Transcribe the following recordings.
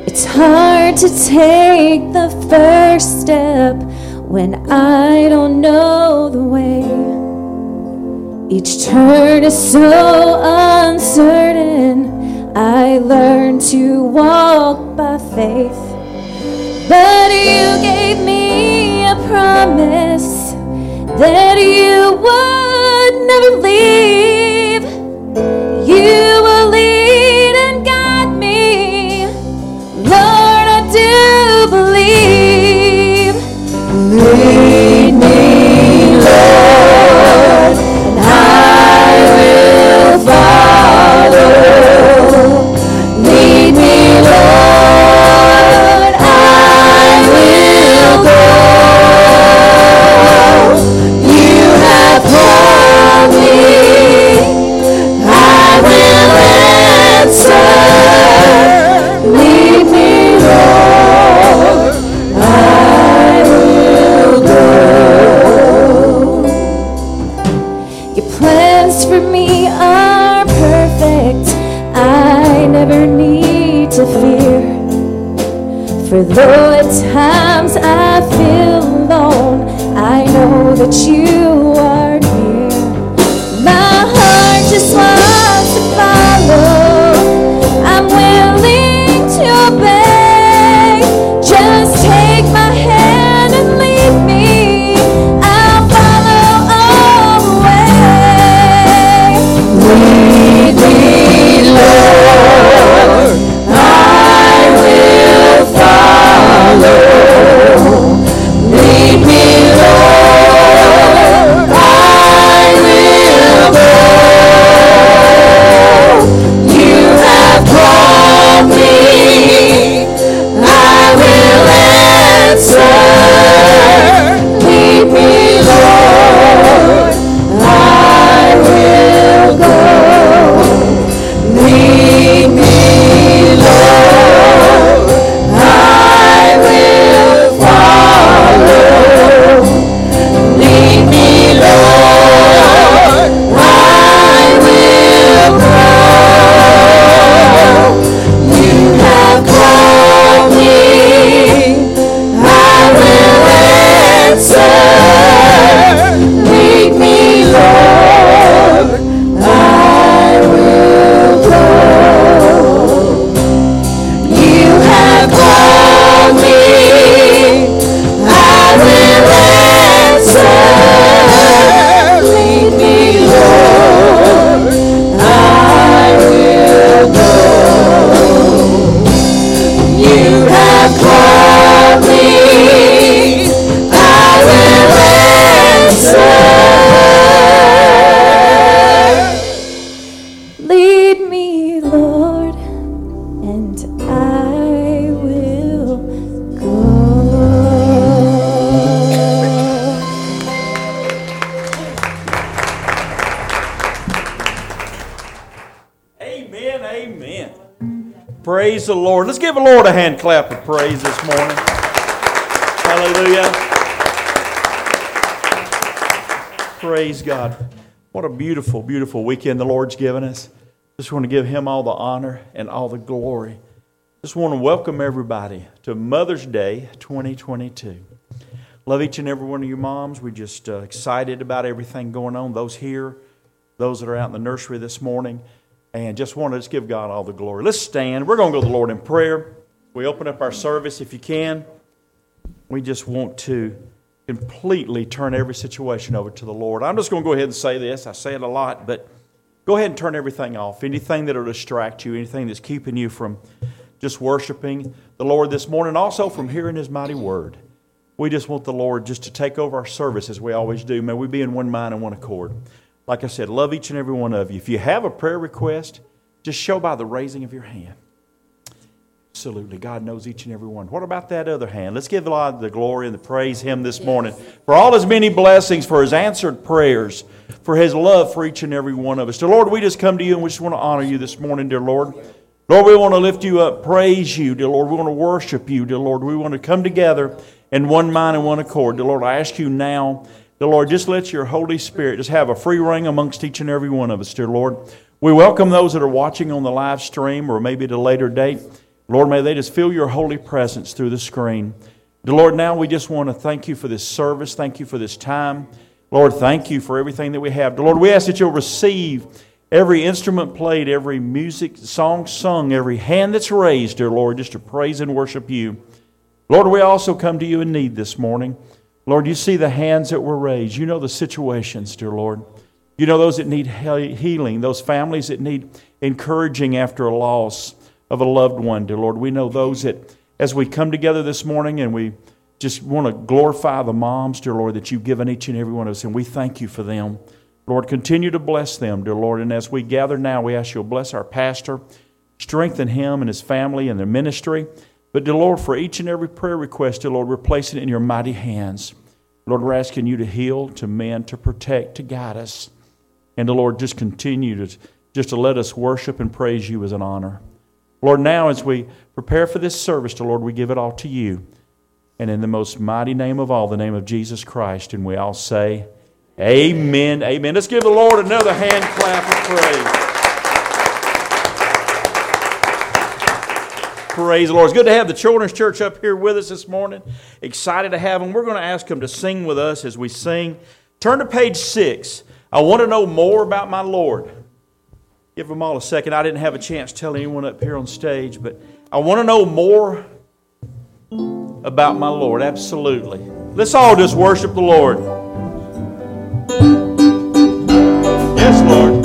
It's hard to take the first step when I don't know the way. Each turn is so uncertain. I learn to walk by faith. But you gave me a promise that you would never leave. You will lead and guide me. Lord, I do believe. Lead me, Lord, and I will follow. Lead me, Lord, I will go. You have called me, I will answer. Lead me, Lord, I will go. Your plans for me are perfect. I never need to fear. For though at times I feel alone, I know that you are near. My heart just wants to follow. I'm willing to obey. Just take my hand and lead me. I'll follow all the way. Lead me, Lord, I will follow. Lead me, Lord, I will go. You have called me, I will answer. Lead me, Lord, I will go. Lead me, Lord, I will follow. Lead me, Lord, I will go. You have called me, I will answer. Lead me, Lord, I will go. You have called me, I will answer. Lead me, Lord, I will go. You have called me, I will answer. Lead me, Lord, and I will go. Amen, amen. Praise the Lord. Let's give the Lord a hand clap of praise this morning. Hallelujah. Praise God. What a beautiful, beautiful weekend the Lord's given us. Just want to give Him all the honor and all the glory. Just want to welcome everybody to Mother's Day 2022. Love each and every one of you moms. We're just excited about everything going on. Those here, those that are out in the nursery this morning. And just want to give God all the glory. Let's stand. We're going to go to the Lord in prayer. We open up our service if you can. We just want to completely turn every situation over to the Lord. I'm just going to go ahead and say this. I say it a lot, but go ahead and turn everything off. Anything that will distract you, anything that's keeping you from just worshiping the Lord this morning, also from hearing His mighty word. We just want the Lord just to take over our service as we always do. May we be in one mind and one accord. Like I said, love each and every one of you. If you have a prayer request, just show by the raising of your hand. Absolutely. God knows each and every one. What about that other hand? Let's give God the glory and the praise Him this morning for all His many blessings, for His answered prayers, for His love for each and every one of us. Dear Lord, we just come to You and we just want to honor You this morning, dear Lord. Lord, we want to lift You up, praise You, dear Lord. We want to worship You, dear Lord. We want to come together in one mind and one accord. Dear Lord, I ask You now, dear Lord, just let Your Holy Spirit just have a free reign amongst each and every one of us, dear Lord. We welcome those that are watching on the live stream or maybe at a later date. Lord, may they just feel your holy presence through the screen. Dear Lord, now we just want to thank you for this service. Thank you for this time. Lord, thank you for everything that we have. Dear Lord, we ask that you'll receive every instrument played, every music song sung, every hand that's raised, dear Lord, just to praise and worship you. Lord, we also come to you in need this morning. Lord, you see the hands that were raised. You know the situations, dear Lord. You know those that need healing, those families that need encouraging after a loss of a loved one, dear Lord. We know those that, as we come together this morning and we just want to glorify the moms, dear Lord, that you've given each and every one of us, and we thank you for them. Lord, continue to bless them, dear Lord. And as we gather now, we ask you'll bless our pastor, strengthen him and his family and their ministry. But, dear Lord, for each and every prayer request, dear Lord, we're placing it in your mighty hands. Lord, we're asking you to heal, to mend, to protect, to guide us. And, dear Lord, just continue to let us worship and praise you as an honor. Lord, now as we prepare for this service, dear Lord, we give it all to you. And in the most mighty name of all, the name of Jesus Christ, and we all say, amen, amen. Let's give the Lord another hand clap of praise. Praise the Lord. It's good to have the Children's Church up here with us this morning. Excited to have them. We're going to ask them to sing with us as we sing. Turn to page 6. I want to know more about my Lord. Give them all a second. I didn't have a chance to tell anyone up here on stage, but I want to know more about my Lord. Absolutely. Let's all just worship the Lord. Yes, Lord.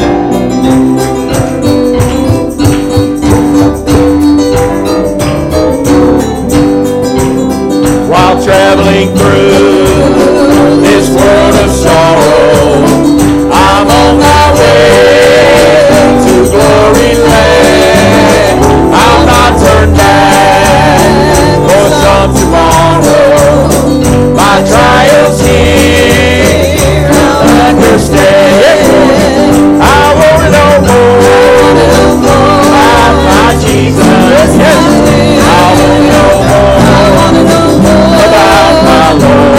While traveling through this world of sorrow, I'm on my way to glory land. I'll not turn back for some tomorrow. My trials here I'll understand. I want to know more about my Jesus. Yes. I want to know more about my Lord.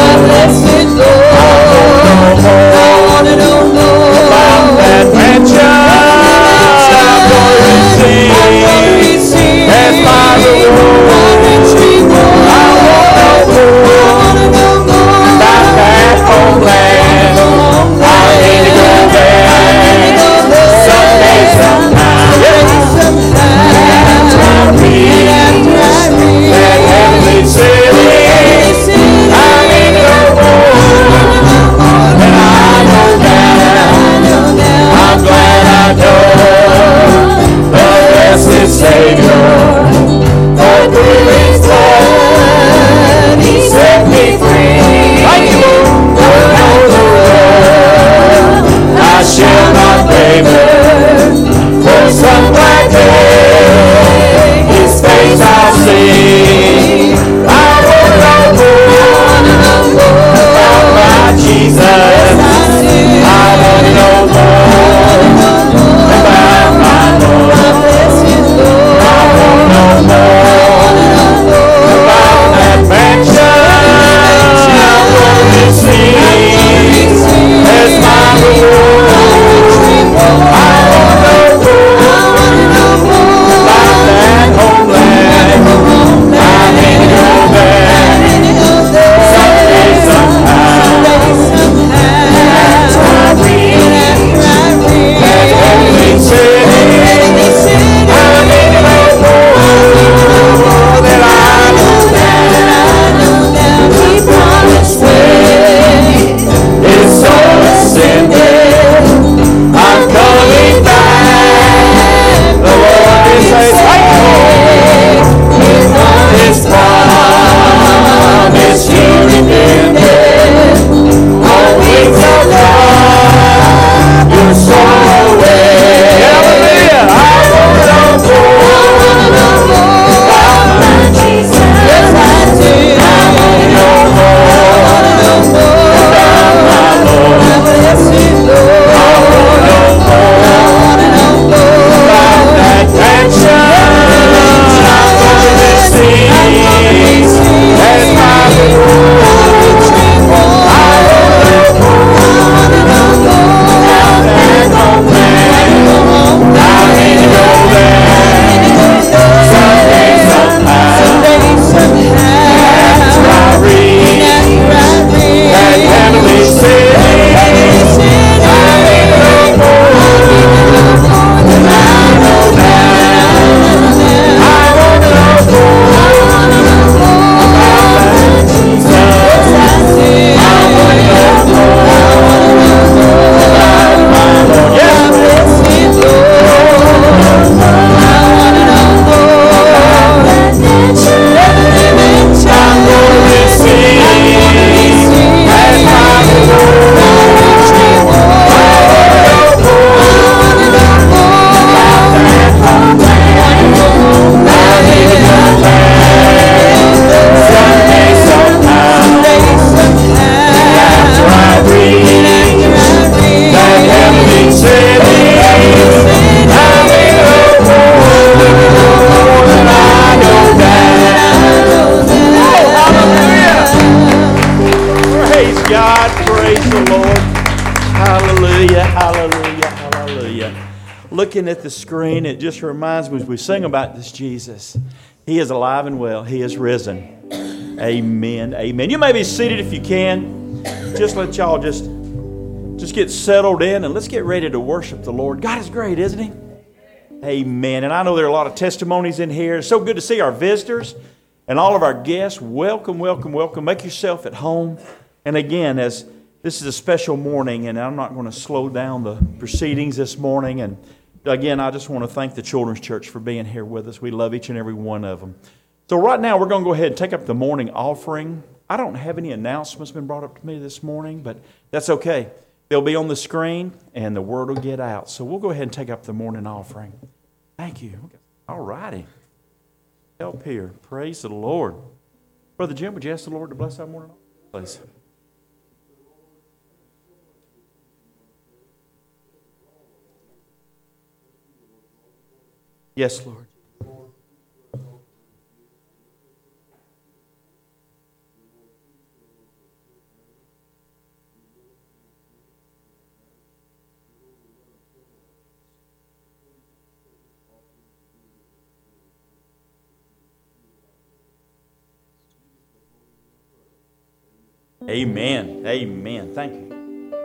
looking at the screen, it just reminds me as we sing about this Jesus. He is alive and well. He is risen. Amen. Amen. You may be seated if you can. Just let y'all just get settled in and let's get ready to worship the Lord. God is great, isn't He? Amen. And I know there are a lot of testimonies in here. It's so good to see our visitors and all of our guests. Welcome, welcome, welcome. Make yourself at home. And again, as this is a special morning, and I'm not going to slow down the proceedings this morning. And again, I just want to thank the Children's Church for being here with us. We love each and every one of them. So right now, we're going to go ahead and take up the morning offering. I don't have any announcements been brought up to me this morning, but that's okay. They'll be on the screen, and the word will get out. So we'll go ahead and take up the morning offering. Thank you. All righty. Help here. Praise the Lord. Brother Jim, would you ask the Lord to bless our morning offering, please? Yes, Lord. Amen. Amen. Thank you.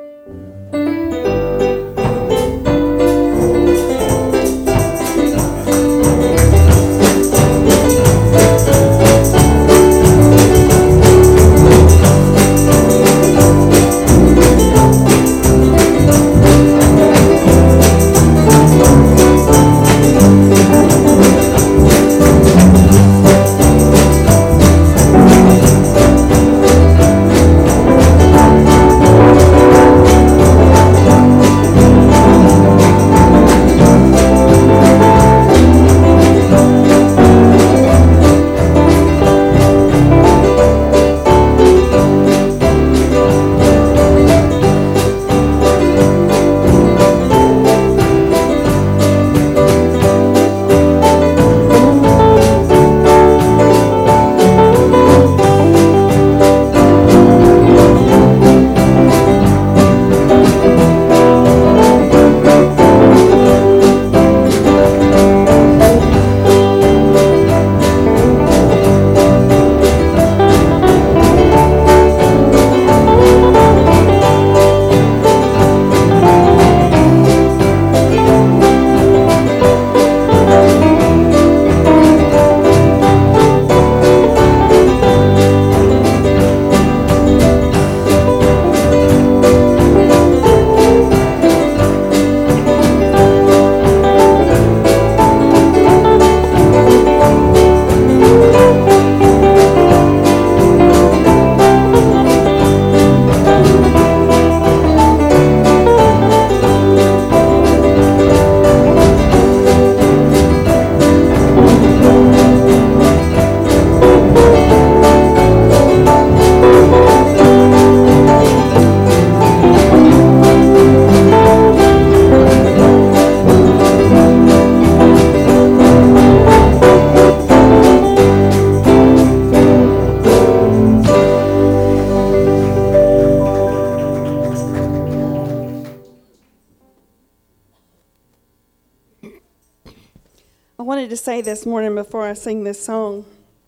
To say this morning before I sing this song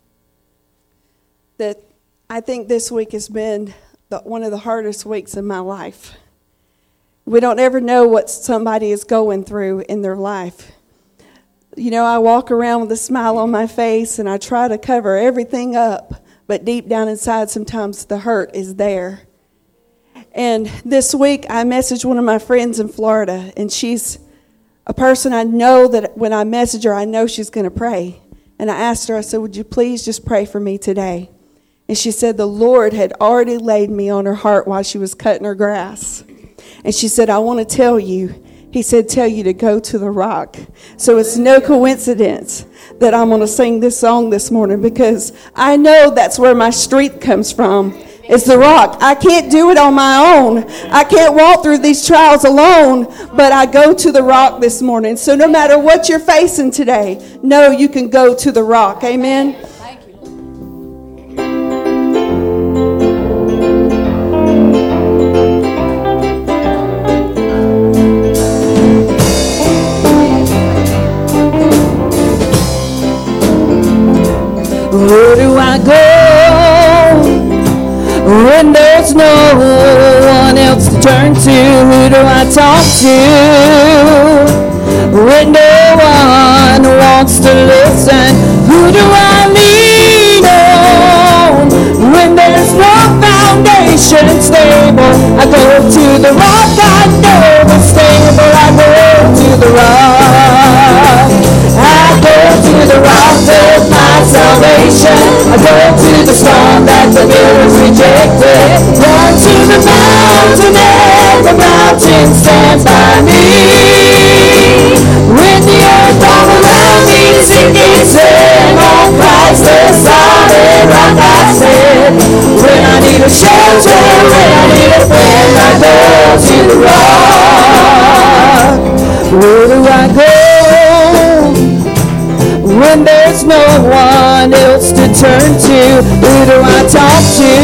that I think this week has been one of the hardest weeks of my life. We don't ever know what somebody is going through in their life. You know, I walk around with a smile on my face and I try to cover everything up, but deep down inside sometimes the hurt is there. And this week I messaged one of my friends in Florida, and she's a person I know that when I message her, I know she's going to pray. And I asked her, I said, would you please just pray for me today? And she said the Lord had already laid me on her heart while she was cutting her grass. And she said, I want to tell you. He said, tell you to go to the rock. So it's no coincidence that I'm going to sing this song this morning, because I know that's where my strength comes from. It's the rock. I can't do it on my own. I can't walk through these trials alone, but I go to the rock this morning. So no matter what you're facing today, know you can go to the rock. Amen. Thank you. Where do I go when there's no one else to turn to? Who do I talk to when no one wants to listen? Who do I lean on when there's no foundation stable? I go to the rock I know is stable. I go to the rock. I go to the rock of my salvation. I go to the storm that the builders rejected. Run to the mountain and the mountain stands by me. When the earth all around me is sinking sand, on Christ the solid rock I stand. When I need a shelter, when I need a friend, I go to the rock. Where do I go when there's no one else to turn to? Who do I talk to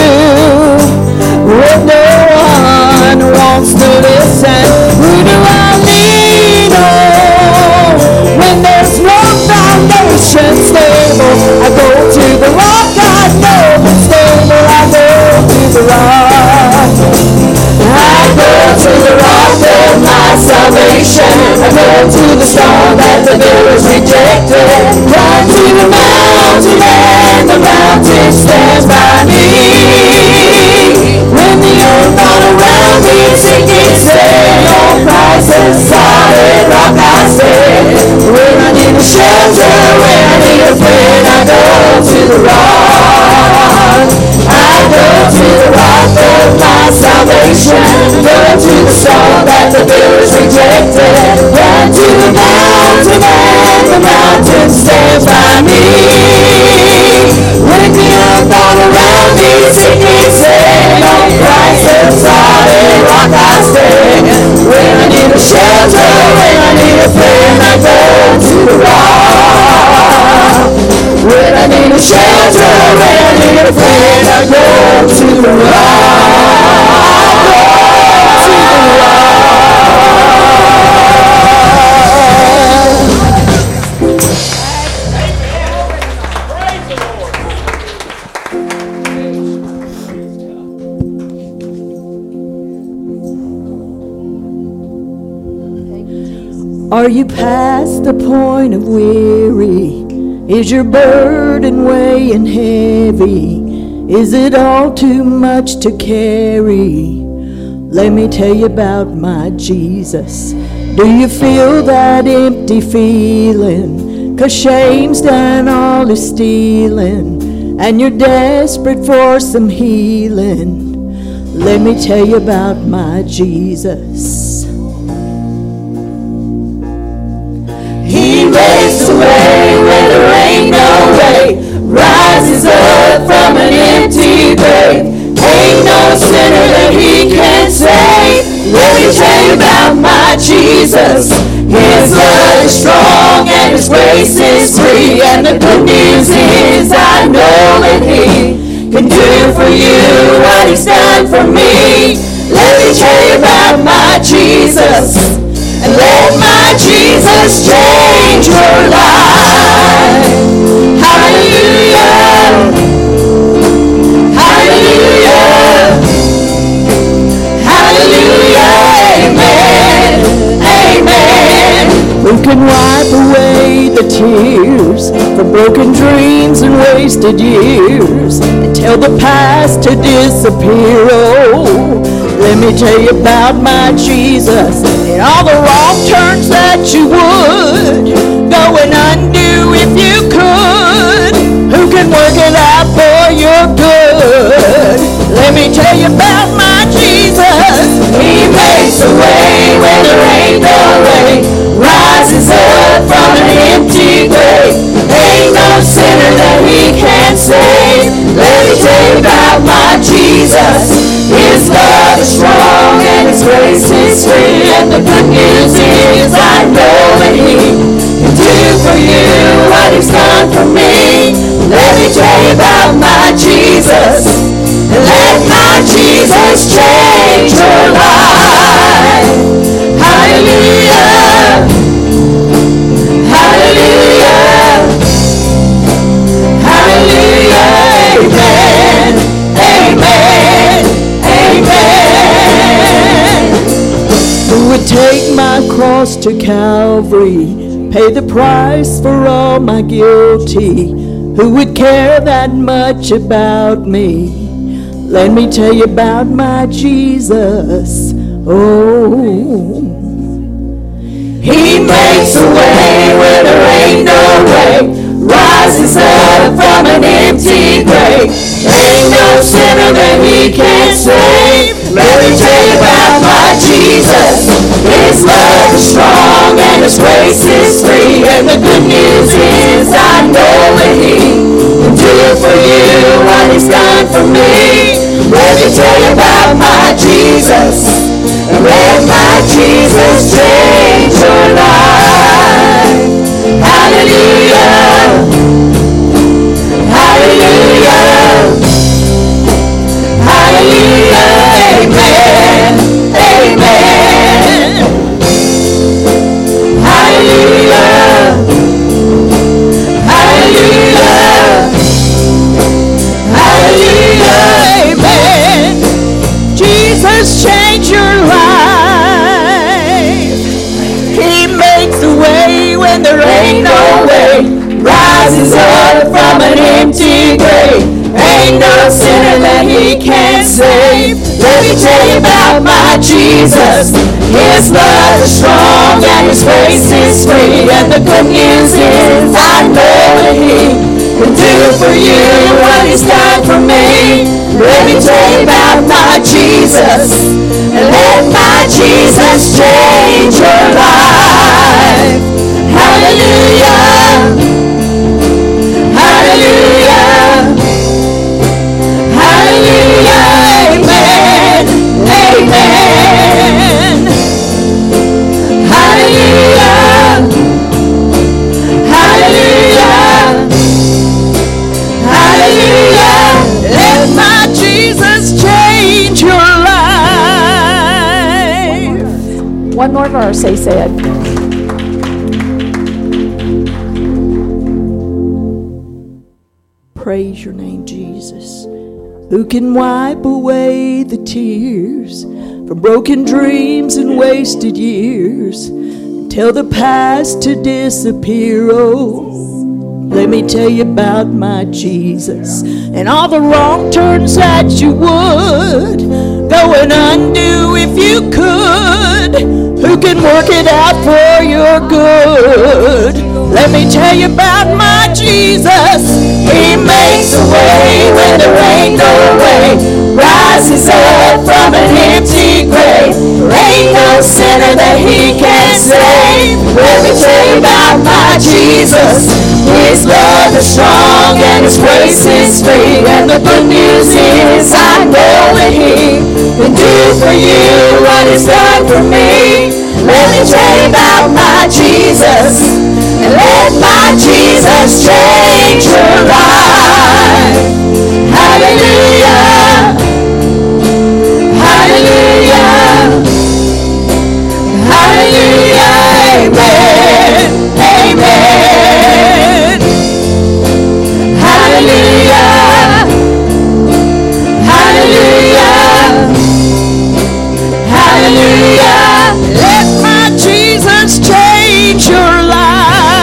when no one wants to listen? Who do I lean on when there's no foundation stable? I go to the rock I know is stable. I go to the rock. I go to the rock of my salvation. I go to the storm that the builders rejected. Run to the mountain and the mountain stands by me. When the earth all around me is sinking sand, on Christ the solid rock I stand. When I need a shelter, when I need a friend, I go to the rock. I go to the rock of my salvation. Go to the storm that the builders rejected. Run to the mountain and the mountain stands by me. When the earth all around me is sinking sand, on Christ the solid rock I stand. When I need a shelter, when I need a friend, I go to the rock. When I need a shelter, when I need a friend, I go to the rock. Are you past the point of weary? Is your burden weighing heavy? Is it all too much to carry? Let me tell you about my Jesus. Do you feel that empty feeling? 'Cause shame's done all the stealing, and you're desperate for some healing. Let me tell you about my Jesus. He makes a way where there ain't no way, rises up from an empty grave. Ain't no sinner that he can't save. Let me tell you about my Jesus. His love is strong and his grace is free, and the good news is I know that he can do for you what he's done for me. Let me tell you about my Jesus, and let my Jesus change your life. Hallelujah, hallelujah, hallelujah, amen, amen. Who can wipe away the tears from broken dreams and wasted years, and tell the past to disappear? Oh, let me tell you about my Jesus, and all the wrong turns that you would go and undo if you could. Who can work it out for your good? Let me tell you about my Jesus. He makes a way where there ain't no way, rises up from an empty grave. Ain't no sinner that he can't save. Let me tell you about my Jesus. His love is strong and his grace is free, and the good news is I know that he can do for you what he's done for me. Let me tell you about my Jesus, and let my Jesus change your life. Hallelujah, hallelujah, hallelujah. my cross to Calvary, pay the price for all my guilty. Who would care that much about me? Let me tell you about my Jesus. Oh, He makes a way where there ain't no way, rises up from an empty grave. Ain't no sinner that He can't save. Let me tell you about my Jesus. His love is strong and His grace is free. And the good news is I know that He can do for you what He's done for me. Let me tell you about my Jesus. And let my Jesus change your life. Hallelujah. Hallelujah. Hallelujah. Amen. Amen. Hallelujah. Hallelujah. Hallelujah. Amen. Jesus, change your life. He makes a way when there ain't no way, rises up from an empty grave. Ain't no sinner that He can't save. Let me tell you about my Jesus. His love is strong and His grace is free. And the good news is I know that He can do for you what He's done for me. Let me tell you about my Jesus. And let my Jesus change your life. Hallelujah. Hallelujah. Hallelujah. Amen. Amen. Hallelujah. Hallelujah. Hallelujah. Let my Jesus change your life. One more verse, he said. Praise your name, Jesus. Who can wipe away the tears from broken dreams and wasted years, and tell the past to disappear? Oh, let me tell you about my Jesus. And all the wrong turns that you would go and undo if you could. Who can work it out for your good? Let me tell you about my Jesus. He makes a way when there ain't no way, rises up from an empty grave. There ain't no sinner that He can't save. Let me tell you about my Jesus. His love is strong and His grace is free. And the good news is I know that He can do for you what He's done for me. Let me tell you about my Jesus. And let my Jesus change your life. Hallelujah. Hallelujah. Hallelujah. Amen. Amen. Hallelujah. Hallelujah. Hallelujah. Let my Jesus change your life.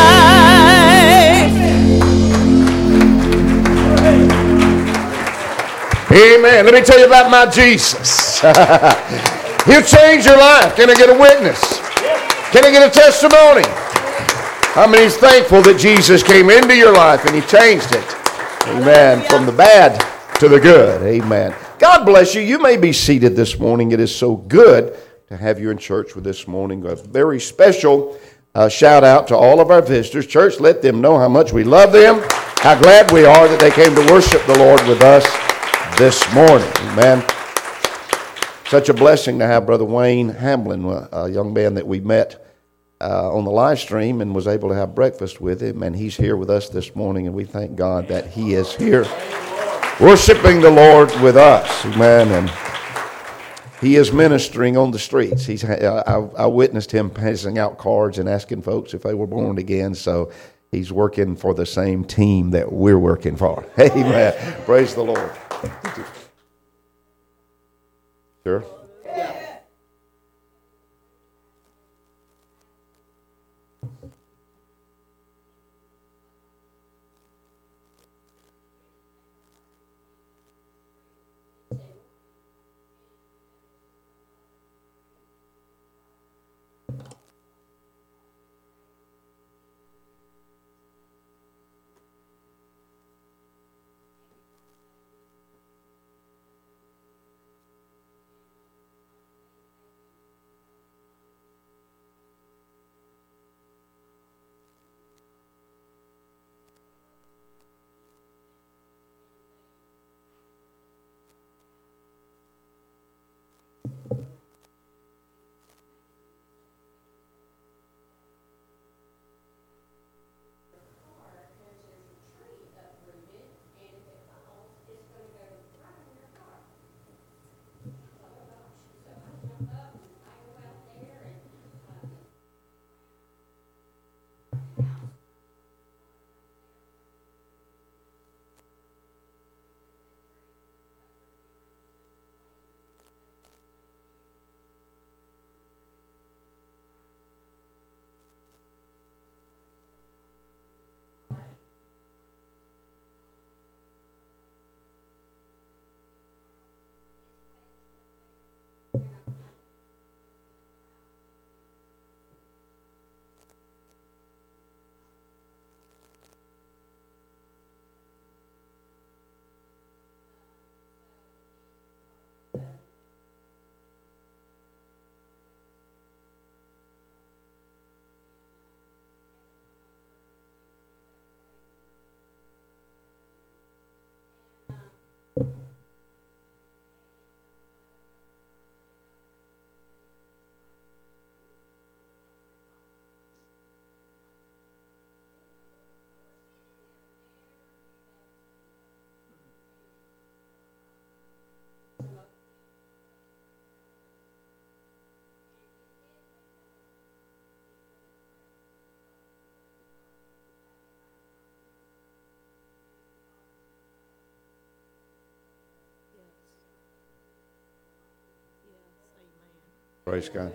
Amen. Let me tell you about my Jesus. He'll change your life. Can I get a witness? Can I get a testimony? How many is thankful that Jesus came into your life and He changed it? Amen. From the bad to the good. Amen. God bless you. You may be seated this morning. It is so good to have you in church with this morning. A very special shout out to all of our visitors. Church, let them know how much we love them, how glad we are that they came to worship the Lord with us this morning. Amen. Such a blessing to have Brother Wayne Hamlin, a young man that we met on the live stream and was able to have breakfast with him, and he's here with us this morning, and we thank God that he is here worshiping the Lord with us. Amen. And he is ministering on the streets. I witnessed him passing out cards and asking folks if they were born again, so he's working for the same team that we're working for. Amen. Praise the Lord. Sure. Praise God.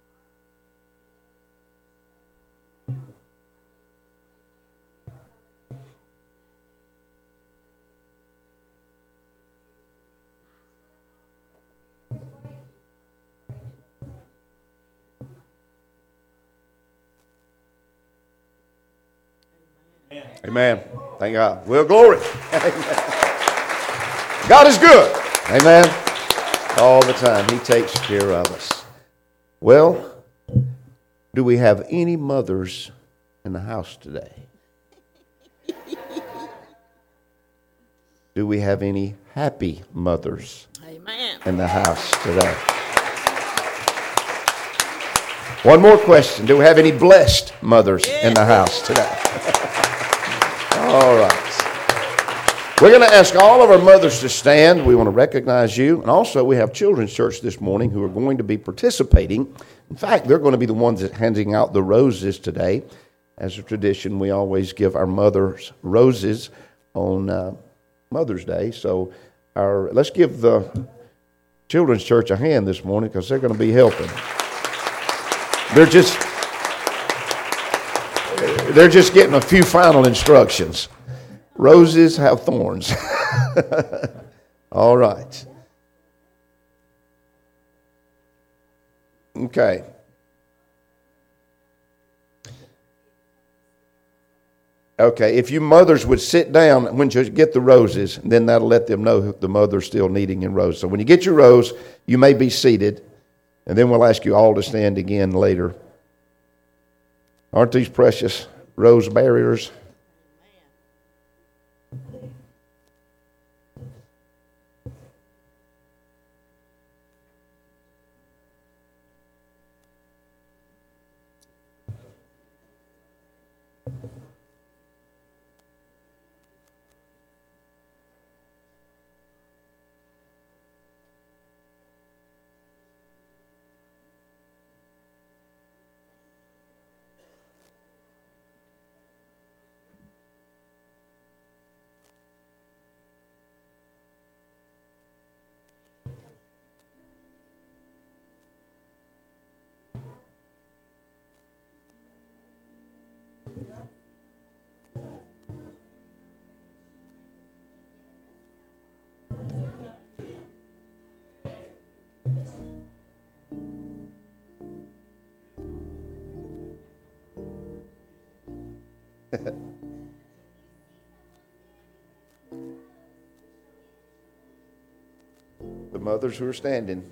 Amen. Thank God. Well, glory. God is good. Amen. All the time. He takes care of us. Well, do we have any mothers in the house today? Do we have any happy mothers in the house today? One more question. Do we have any blessed mothers in the house today? All right. We're going to ask all of our mothers to stand. We want to recognize you. And also, we have Children's Church this morning who are going to be participating. In fact, they're going to be the ones that handing out the roses today. As a tradition, we always give our mothers roses on Mother's Day. So let's give the Children's Church a hand this morning because they're going to be helping. They're just getting a few final instructions. Roses have thorns. All right. Okay. Okay, if you mothers would sit down when you get the roses, then that'll let them know the mother's still needing in rose. So when you get your rose, you may be seated, and then we'll ask you all to stand again later. Aren't these precious rose barriers? The mothers who are standing.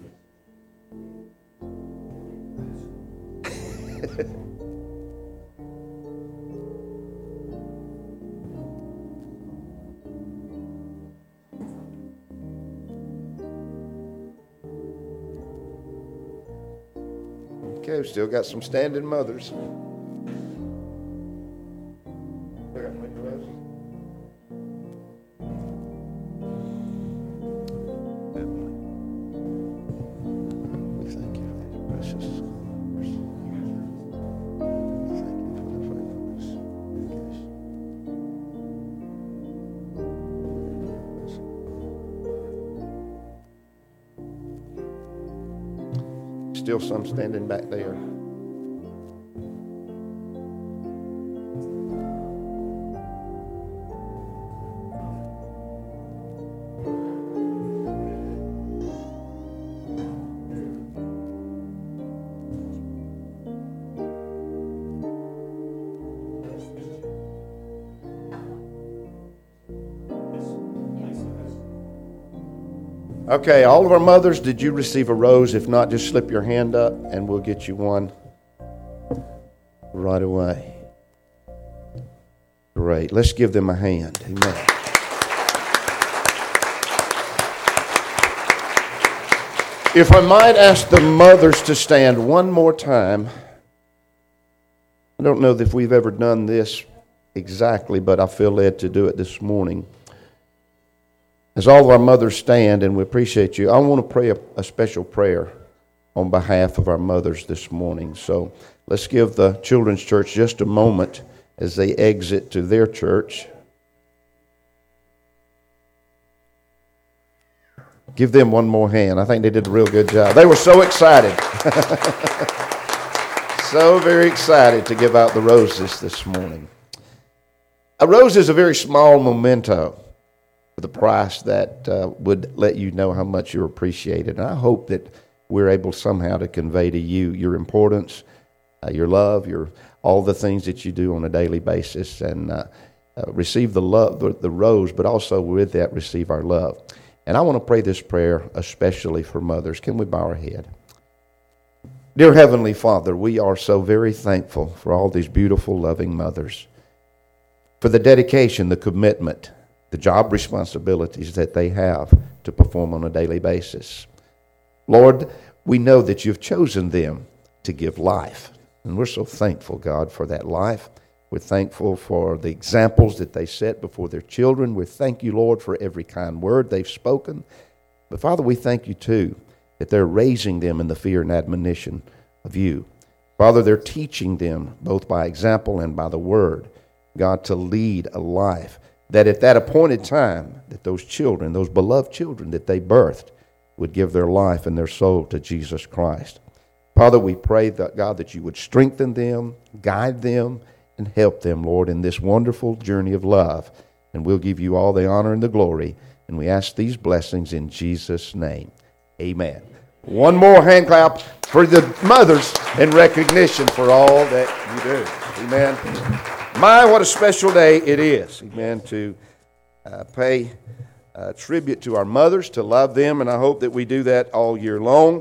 Okay, we've still got some standing mothers. Still some standing back there. Okay, all of our mothers, did you receive a rose? If not, just slip your hand up and we'll get you one right away. Great. Let's give them a hand. Amen. If I might ask the mothers to stand one more time. I don't know if we've ever done this exactly, but I feel led to do it this morning. As all of our mothers stand, and we appreciate you, I want to pray a special prayer on behalf of our mothers this morning. So let's give the Children's Church just a moment as they exit to their church. Give them one more hand. I think they did a real good job. They were so excited. So very excited to give out the roses this morning. A rose is a very small memento for the price that would let you know how much you're appreciated. And I hope that we're able somehow to convey to you your importance, your love, all the things that you do on a daily basis, and receive the love, the rose, but also with that receive our love. And I want to pray this prayer especially for mothers. Can we bow our head? Dear Heavenly Father, we are so very thankful for all these beautiful, loving mothers, for the dedication, the commitment, the job responsibilities that they have to perform on a daily basis. Lord, we know that you've chosen them to give life, and we're so thankful, God, for that life. We're thankful for the examples that they set before their children. We thank you, Lord, for every kind word they've spoken. But Father, we thank you too that they're raising them in the fear and admonition of you. Father, they're teaching them both by example and by the word, God, to lead a life that at that appointed time, that those children, those beloved children that they birthed, would give their life and their soul to Jesus Christ. Father, we pray that, God, that you would strengthen them, guide them, and help them, Lord, in this wonderful journey of love. And we'll give you all the honor and the glory. And we ask these blessings in Jesus' name. Amen. One more hand clap for the mothers in recognition for all that you do. Amen. My, what a special day it is. Amen. To pay tribute to our mothers, to love them, and I hope that we do that all year long.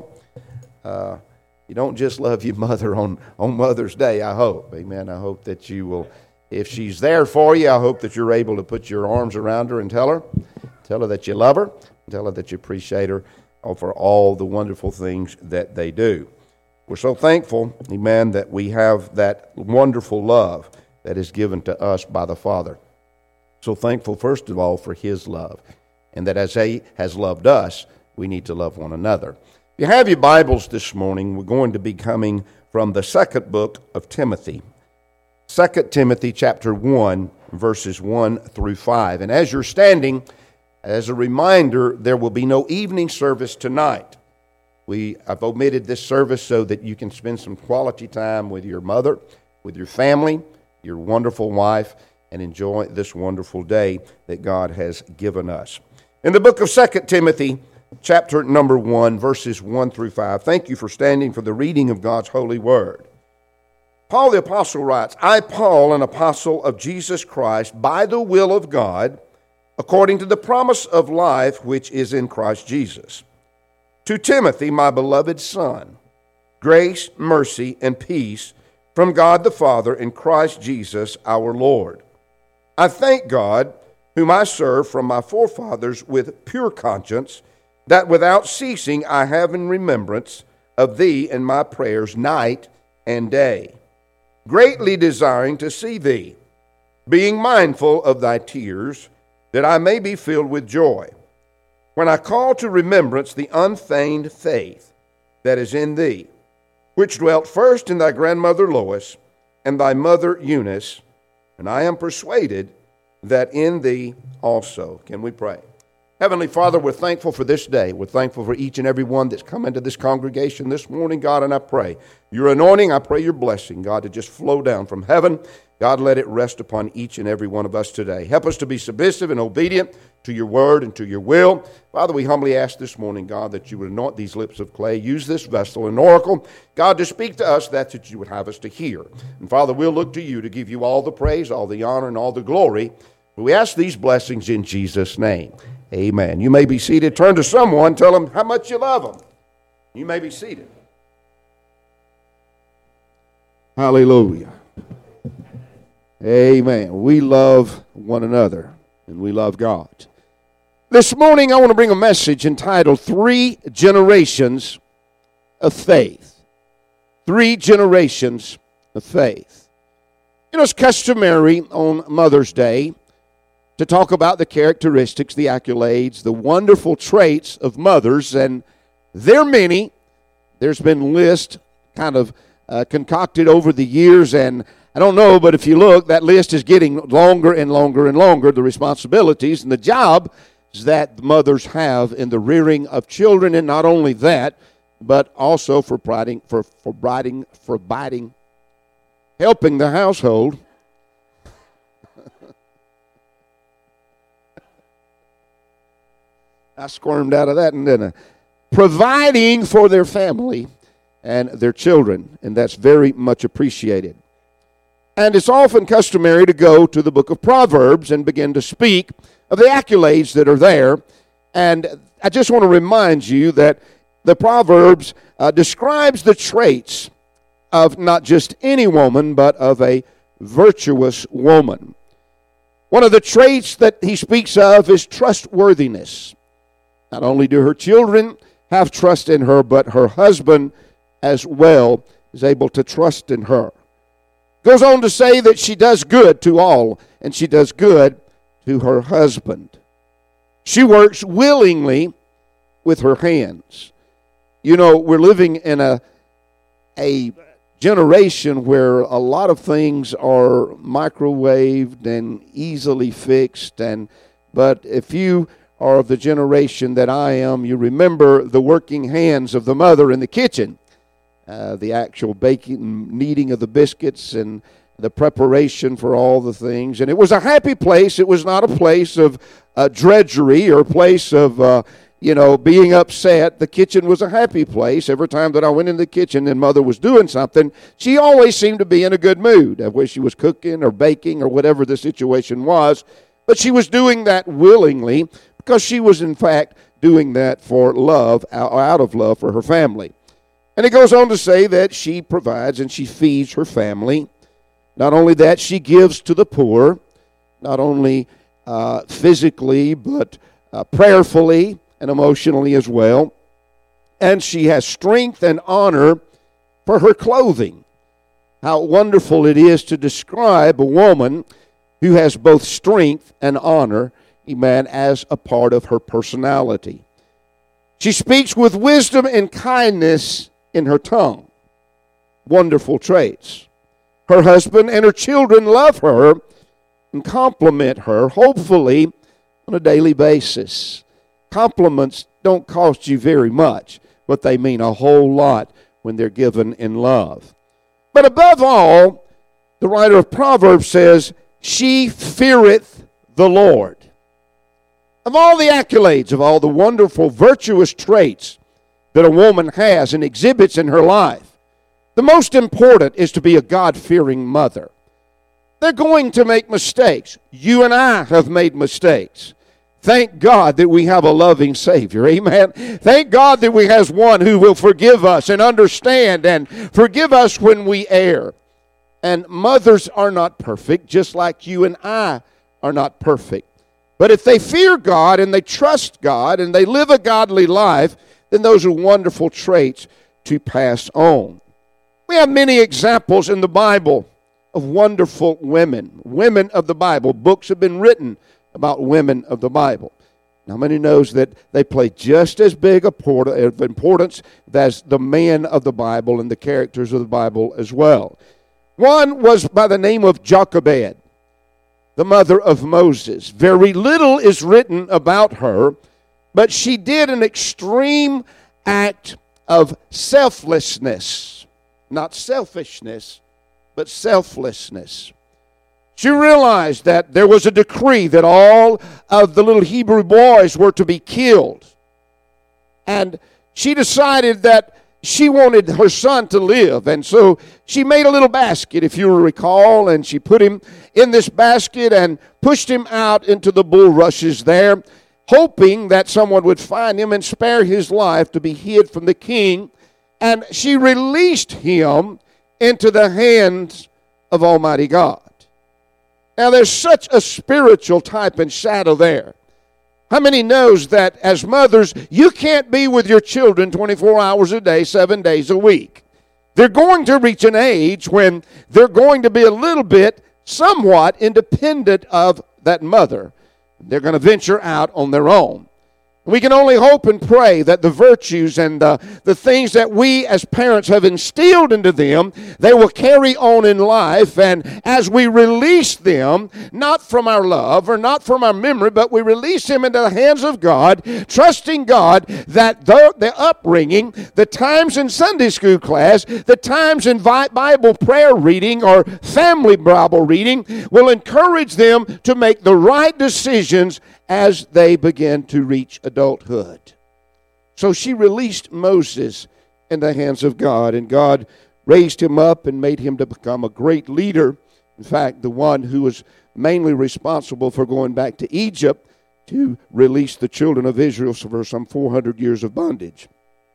You don't just love your mother on Mother's Day, I hope. Amen. I hope that you will, if she's there for you, I hope that you're able to put your arms around her and tell her that you love her, tell her that you appreciate her for all the wonderful things that they do. We're so thankful, amen, that we have that wonderful love that is given to us by the Father. So thankful, first of all, for His love, and that as He has loved us, we need to love one another. If you have your Bibles this morning, we're going to be coming from the second book of Timothy. 2 Timothy chapter 1, verses 1 through 5. And as you're standing, as a reminder, there will be no evening service tonight. I've omitted this service so that you can spend some quality time with your mother, with your family, your wonderful wife, and enjoy this wonderful day that God has given us. In the book of 2 Timothy, chapter number 1, verses 1 through 5. Thank you for standing for the reading of God's holy word. Paul the apostle writes, I, Paul, an apostle of Jesus Christ, by the will of God, according to the promise of life which is in Christ Jesus. To Timothy, my beloved son, grace, mercy, and peace from God the Father and Christ Jesus our Lord. I thank God, whom I serve from my forefathers with pure conscience, that without ceasing I have in remembrance of thee in my prayers night and day, greatly desiring to see thee, being mindful of thy tears, that I may be filled with joy, when I call to remembrance the unfeigned faith that is in thee, which dwelt first in thy grandmother Lois and thy mother Eunice, and I am persuaded that in thee also. Can we pray? Heavenly Father, we're thankful for this day. We're thankful for each and every one that's come into this congregation this morning, God, and I pray your anointing, I pray your blessing, God, to just flow down from heaven. God, let it rest upon each and every one of us today. Help us to be submissive and obedient to your word and to your will. Father, we humbly ask this morning, God, that you would anoint these lips of clay, use this vessel, an oracle, God, to speak to us that which you would have us to hear. And Father, we'll look to you to give you all the praise, all the honor, and all the glory. We ask these blessings in Jesus' name. Amen. You may be seated. Turn to someone. Tell them how much you love them. You may be seated. Hallelujah. Amen. We love one another, and we love God. This morning, I want to bring a message entitled 3 Generations of Faith. 3 Generations of Faith. You know, it's customary on Mother's Day to talk about the characteristics, the accolades, the wonderful traits of mothers, and there are many. There's been lists kind of concocted over the years, and I don't know, but if you look, that list is getting longer and longer and longer, the responsibilities and the job that mothers have in the rearing of children, and not only that, but also for helping the household. I squirmed out of that, didn't I? Providing for their family and their children, and that's very much appreciated. And it's often customary to go to the book of Proverbs and begin to speak of the accolades that are there. And I just want to remind you that the Proverbs describes the traits of not just any woman, but of a virtuous woman. One of the traits that he speaks of is trustworthiness. Not only do her children have trust in her, but her husband as well is able to trust in her. Goes on to say that she does good to all, and she does good to her husband. She works willingly with her hands. You know, we're living in a generation where a lot of things are microwaved and easily fixed, but if you are of the generation that I am, you remember the working hands of the mother in the kitchen. The actual baking, kneading of the biscuits, and the preparation for all the things. And it was a happy place. It was not a place of drudgery or a place of, being upset. The kitchen was a happy place. Every time that I went in the kitchen and Mother was doing something, she always seemed to be in a good mood, whether she was cooking or baking or whatever the situation was. But she was doing that willingly because she was, in fact, doing that for love, out of love for her family. And it goes on to say that she provides and she feeds her family. Not only that, she gives to the poor, not only physically, but prayerfully and emotionally as well. And she has strength and honor for her clothing. How wonderful it is to describe a woman who has both strength and honor, amen, as a part of her personality. She speaks with wisdom and kindness in her tongue. Wonderful traits. Her husband and her children love her and compliment her, hopefully on a daily basis. Compliments don't cost you very much, but they mean a whole lot when they're given in love. But above all, the writer of Proverbs says, she feareth the Lord. Of all the accolades, of all the wonderful virtuous traits that a woman has and exhibits in her life, the most important is to be a God-fearing mother. They're going to make mistakes. You and I have made mistakes. Thank God that we have a loving Savior. Amen. Thank God that we have one who will forgive us and understand and forgive us when we err. And mothers are not perfect, just like you and I are not perfect. But if they fear God and they trust God and they live a godly life, then those are wonderful traits to pass on. We have many examples in the Bible of wonderful women of the Bible. Books have been written about women of the Bible. Now, many knows that they play just as big of importance as the men of the Bible and the characters of the Bible as well. One was by the name of Jochebed, the mother of Moses. Very little is written about her, but she did an extreme act of selflessness. Not selfishness, but selflessness. She realized that there was a decree that all of the little Hebrew boys were to be killed. And she decided that she wanted her son to live. And so she made a little basket, if you recall, and she put him in this basket and pushed him out into the bulrushes there, hoping that someone would find him and spare his life to be hid from the king. And she released him into the hands of Almighty God. Now, there's such a spiritual type and shadow there. How many knows that as mothers, you can't be with your children 24 hours a day, 7 days a week? They're going to reach an age when they're going to be a little bit, somewhat independent of that mother. They're going to venture out on their own. We can only hope and pray that the virtues and the things that we as parents have instilled into them, they will carry on in life. And as we release them, not from our love or not from our memory, but we release them into the hands of God, trusting God that the upbringing, the times in Sunday school class, the times in Bible prayer reading or family Bible reading will encourage them to make the right decisions as they begin to reach adulthood. So she released Moses in the hands of God, and God raised him up and made him to become a great leader. In fact, the one who was mainly responsible for going back to Egypt to release the children of Israel for some 400 years of bondage.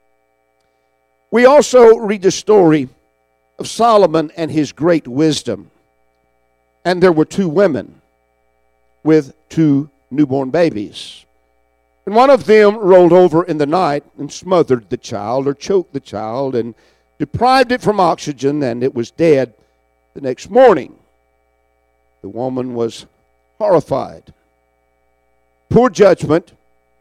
We also read the story of Solomon and his great wisdom. And there were 2 women with 2 newborn babies. And one of them rolled over in the night and smothered the child or choked the child and deprived it from oxygen, and it was dead the next morning. The woman was horrified. Poor judgment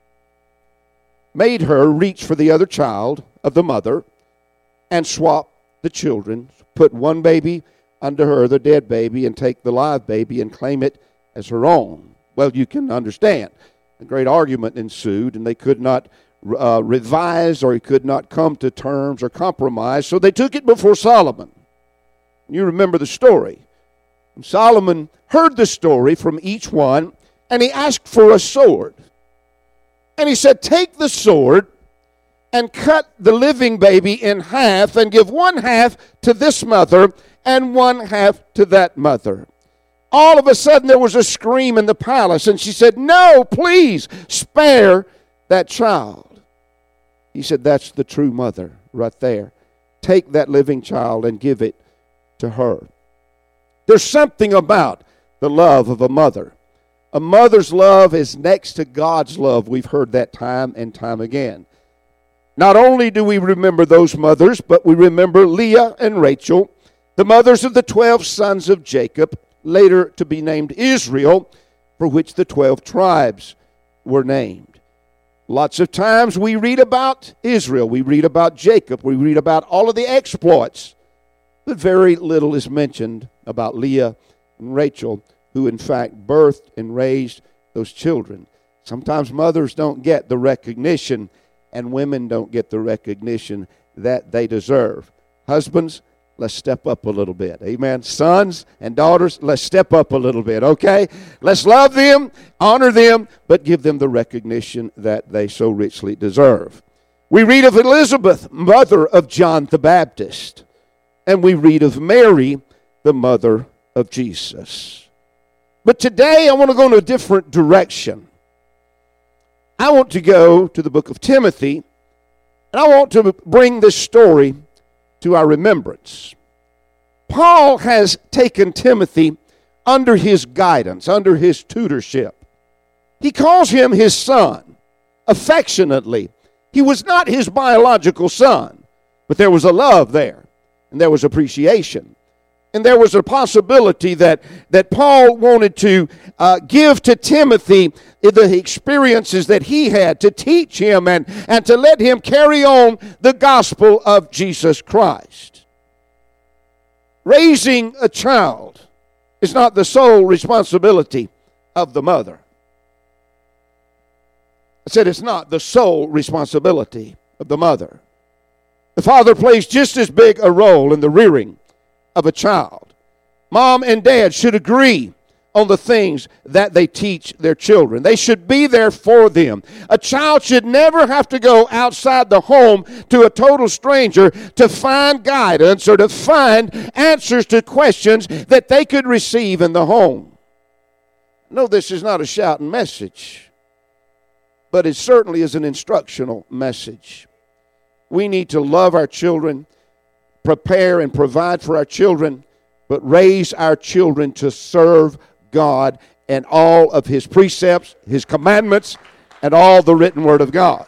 made her reach for the other child of the mother and swap the children, put one baby under her, the dead baby, and take the live baby and claim it as her own. Well, you can understand. A great argument ensued, and they could not revise or he could not come to terms or compromise, so they took it before Solomon. You remember the story. And Solomon heard the story from each one, and he asked for a sword. And he said, take the sword and cut the living baby in half and give one half to this mother and one half to that mother. All of a sudden there was a scream in the palace, and she said, no, please spare that child. He said, that's the true mother right there. Take that living child and give it to her. There's something about the love of a mother. A mother's love is next to God's love. We've heard that time and time again. Not only do we remember those mothers, but we remember Leah and Rachel, the mothers of the 12 sons of Jacob, later to be named Israel, for which the 12 tribes were named. Lots of times we read about Israel, we read about Jacob, we read about all of the exploits, but very little is mentioned about Leah and Rachel, who in fact birthed and raised those children. Sometimes mothers don't get the recognition, and women don't get the recognition that they deserve. Husbands, let's step up a little bit. Amen. Sons and daughters, let's step up a little bit, okay? Let's love them, honor them, but give them the recognition that they so richly deserve. We read of Elizabeth, mother of John the Baptist, and we read of Mary, the mother of Jesus. But today I want to go in a different direction. I want to go to the book of Timothy, and I want to bring this story to our remembrance. Paul has taken Timothy under his guidance, under his tutorship. He calls him his son, affectionately. He was not his biological son, but there was a love there, and there was appreciation. And there was a possibility that Paul wanted to give to Timothy the experiences that he had, to teach him and to let him carry on the gospel of Jesus Christ. Raising a child is not the sole responsibility of the mother. I said it's not the sole responsibility of the mother. The father plays just as big a role in the rearing of a child. Mom and dad should agree on the things that they teach their children. They should be there for them. A child should never have to go outside the home to a total stranger to find guidance or to find answers to questions that they could receive in the home. No, this is not a shouting message, but it certainly is an instructional message. We need to love our children, prepare and provide for our children, but raise our children to serve God and all of His precepts, His commandments, and all the written Word of God.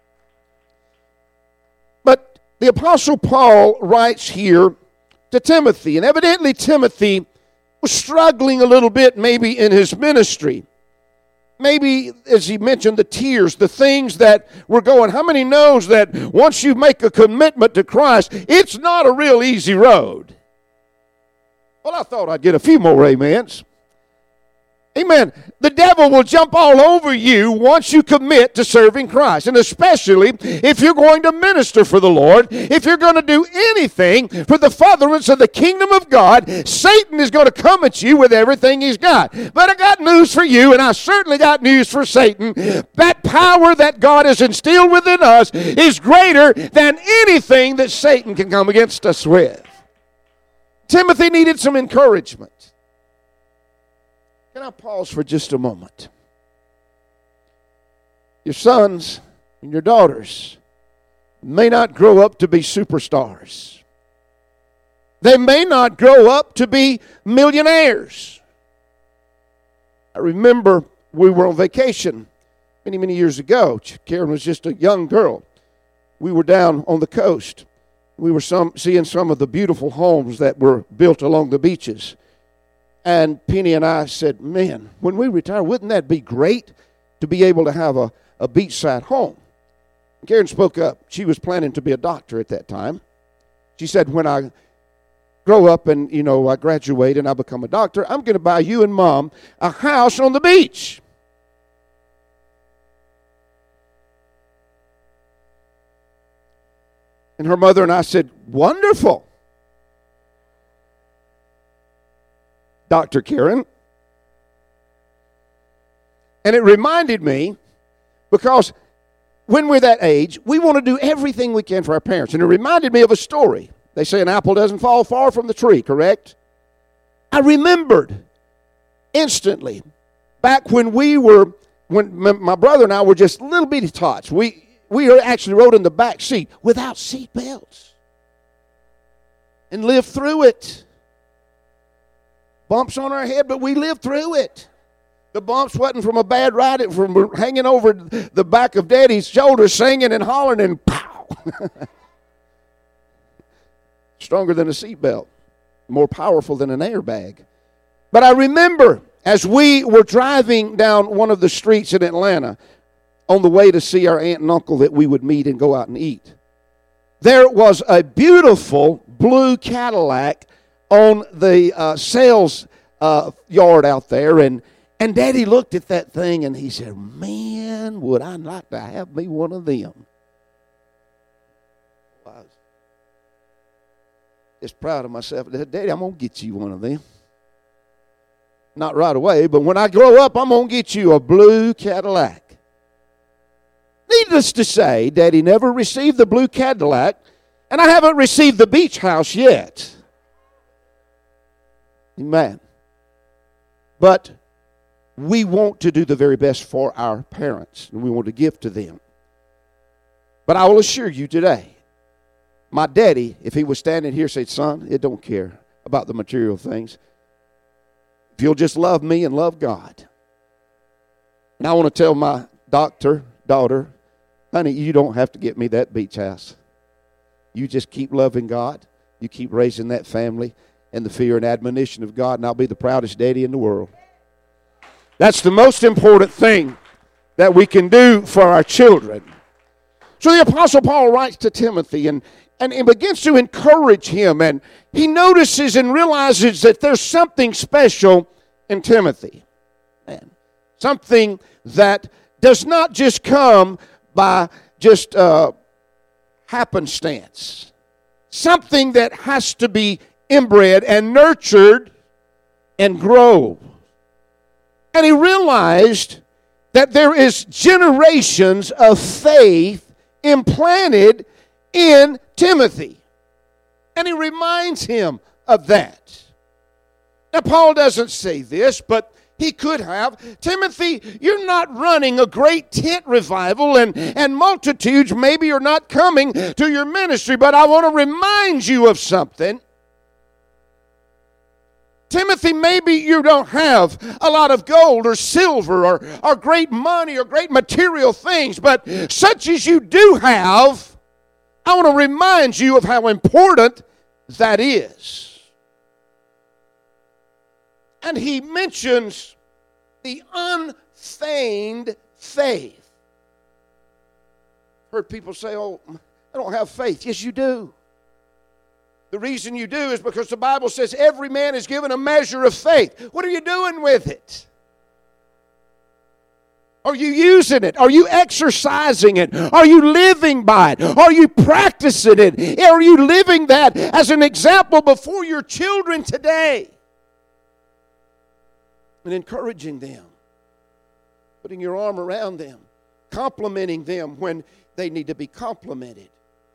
But the Apostle Paul writes here to Timothy, and evidently Timothy was struggling a little bit maybe in his ministry. maybe, as he mentioned, the tears, the things that were going. How many knows that once you make a commitment to Christ, it's not a real easy road? Well, I thought I'd get a few more amens. Amen. The devil will jump all over you once you commit to serving Christ. And especially if you're going to minister for the Lord, if you're going to do anything for the furtherance of the kingdom of God, Satan is going to come at you with everything he's got. But I got news for you, and I certainly got news for Satan. That power that God has instilled within us is greater than anything that Satan can come against us with. Timothy needed some encouragement. Can I pause for just a moment? Your sons and your daughters may not grow up to be superstars. They may not grow up to be millionaires. I remember we were on vacation many, many years ago. Karen was just a young girl. We were down on the coast. We were seeing some of the beautiful homes that were built along the beaches. And Penny and I said, man, when we retire, wouldn't that be great to be able to have a beachside home? And Karen spoke up. She was planning to be a doctor at that time. She said, when I grow up and, I graduate and I become a doctor, I'm going to buy you and Mom a house on the beach. And her mother and I said, wonderful. Dr. Karen. And it reminded me, because when we're that age, we want to do everything we can for our parents. And it reminded me of a story. They say an apple doesn't fall far from the tree, correct? I remembered instantly back when my brother and I were just little bitty tots. We actually rode in the back seat without seat belts and lived through it. Bumps on our head, but we lived through it. The bumps wasn't from a bad ride, it was from hanging over the back of Daddy's shoulder, singing and hollering, and pow! Stronger than a seatbelt, more powerful than an airbag. But I remember as we were driving down one of the streets in Atlanta on the way to see our aunt and uncle that we would meet and go out and eat, there was a beautiful blue Cadillac on the sales yard out there, and Daddy looked at that thing and he said, man, would I like to have me one of them. I was just proud of myself. Daddy, I'm going to get you one of them. Not right away, but when I grow up, I'm going to get you a blue Cadillac. Needless to say, Daddy never received the blue Cadillac, and I haven't received the beach house yet. Amen. But we want to do the very best for our parents, and we want to give to them. But I will assure you today, my daddy, if he was standing here, said, son, it don't care about the material things. If you'll just love me and love God. And I want to tell my daughter, honey, you don't have to get me that beach house. You just keep loving God. You keep raising that family and the fear and admonition of God, and I'll be the proudest daddy in the world. That's the most important thing that we can do for our children. So the Apostle Paul writes to Timothy and he begins to encourage him, and he notices and realizes that there's something special in Timothy. Man, something that does not just come by just happenstance. Something that has to be inbred and nurtured and grow. And he realized that there is generations of faith implanted in Timothy. And he reminds him of that. Now, Paul doesn't say this, but he could have. Timothy, you're not running a great tent revival, and multitudes maybe are not coming to your ministry, but I want to remind you of something. Timothy, maybe you don't have a lot of gold or silver or great money or great material things, but such as you do have, I want to remind you of how important that is. And he mentions the unfeigned faith. Heard people say, oh, I don't have faith. Yes, you do. The reason you do is because the Bible says every man is given a measure of faith. What are you doing with it? Are you using it? Are you exercising it? Are you living by it? Are you practicing it? Are you living that as an example before your children today? And encouraging them, putting your arm around them, complimenting them when they need to be complimented,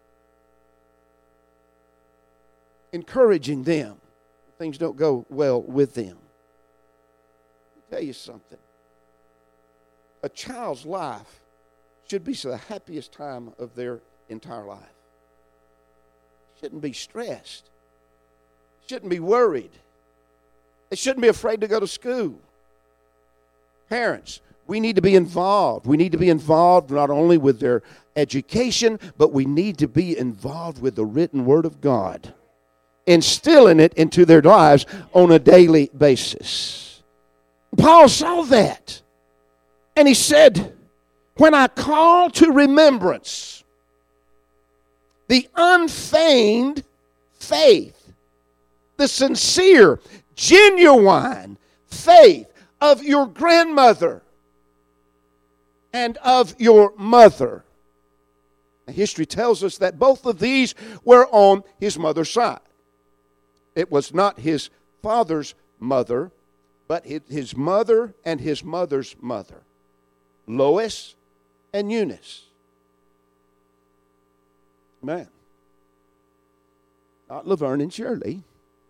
encouraging them when things don't go well with them. Let me tell you something. A child's life should be the happiest time of their entire life. Shouldn't be stressed. Shouldn't be worried. They shouldn't be afraid to go to school. Parents, we need to be involved. We need to be involved not only with their education, but we need to be involved with the written Word of God, instilling it into their lives on a daily basis. Paul saw that. And he said, when I call to remembrance the unfeigned faith, the sincere, genuine faith of your grandmother and of your mother. History tells us that both of these were on his mother's side. It was not his father's mother, but his mother and his mother's mother, Lois and Eunice. Man, not Laverne and Shirley,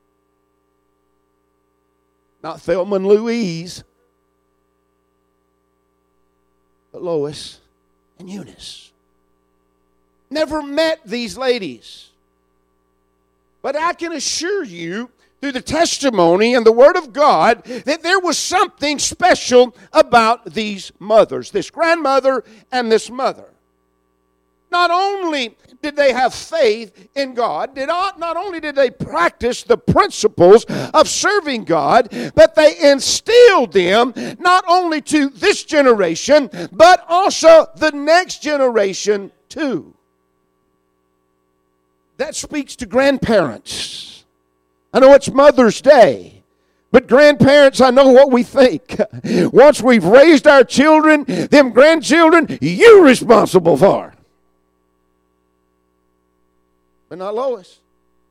not Thelma and Louise, but Lois and Eunice. Never met these ladies. But I can assure you, through the testimony and the Word of God, that there was something special about these mothers, this grandmother and this mother. Not only did they have faith in God, not only did they practice the principles of serving God, but they instilled them not only to this generation, but also the next generation too. That speaks to grandparents. I know it's Mother's Day, but grandparents, I know what we think. Once we've raised our children, them grandchildren, you're responsible for. But not Lois.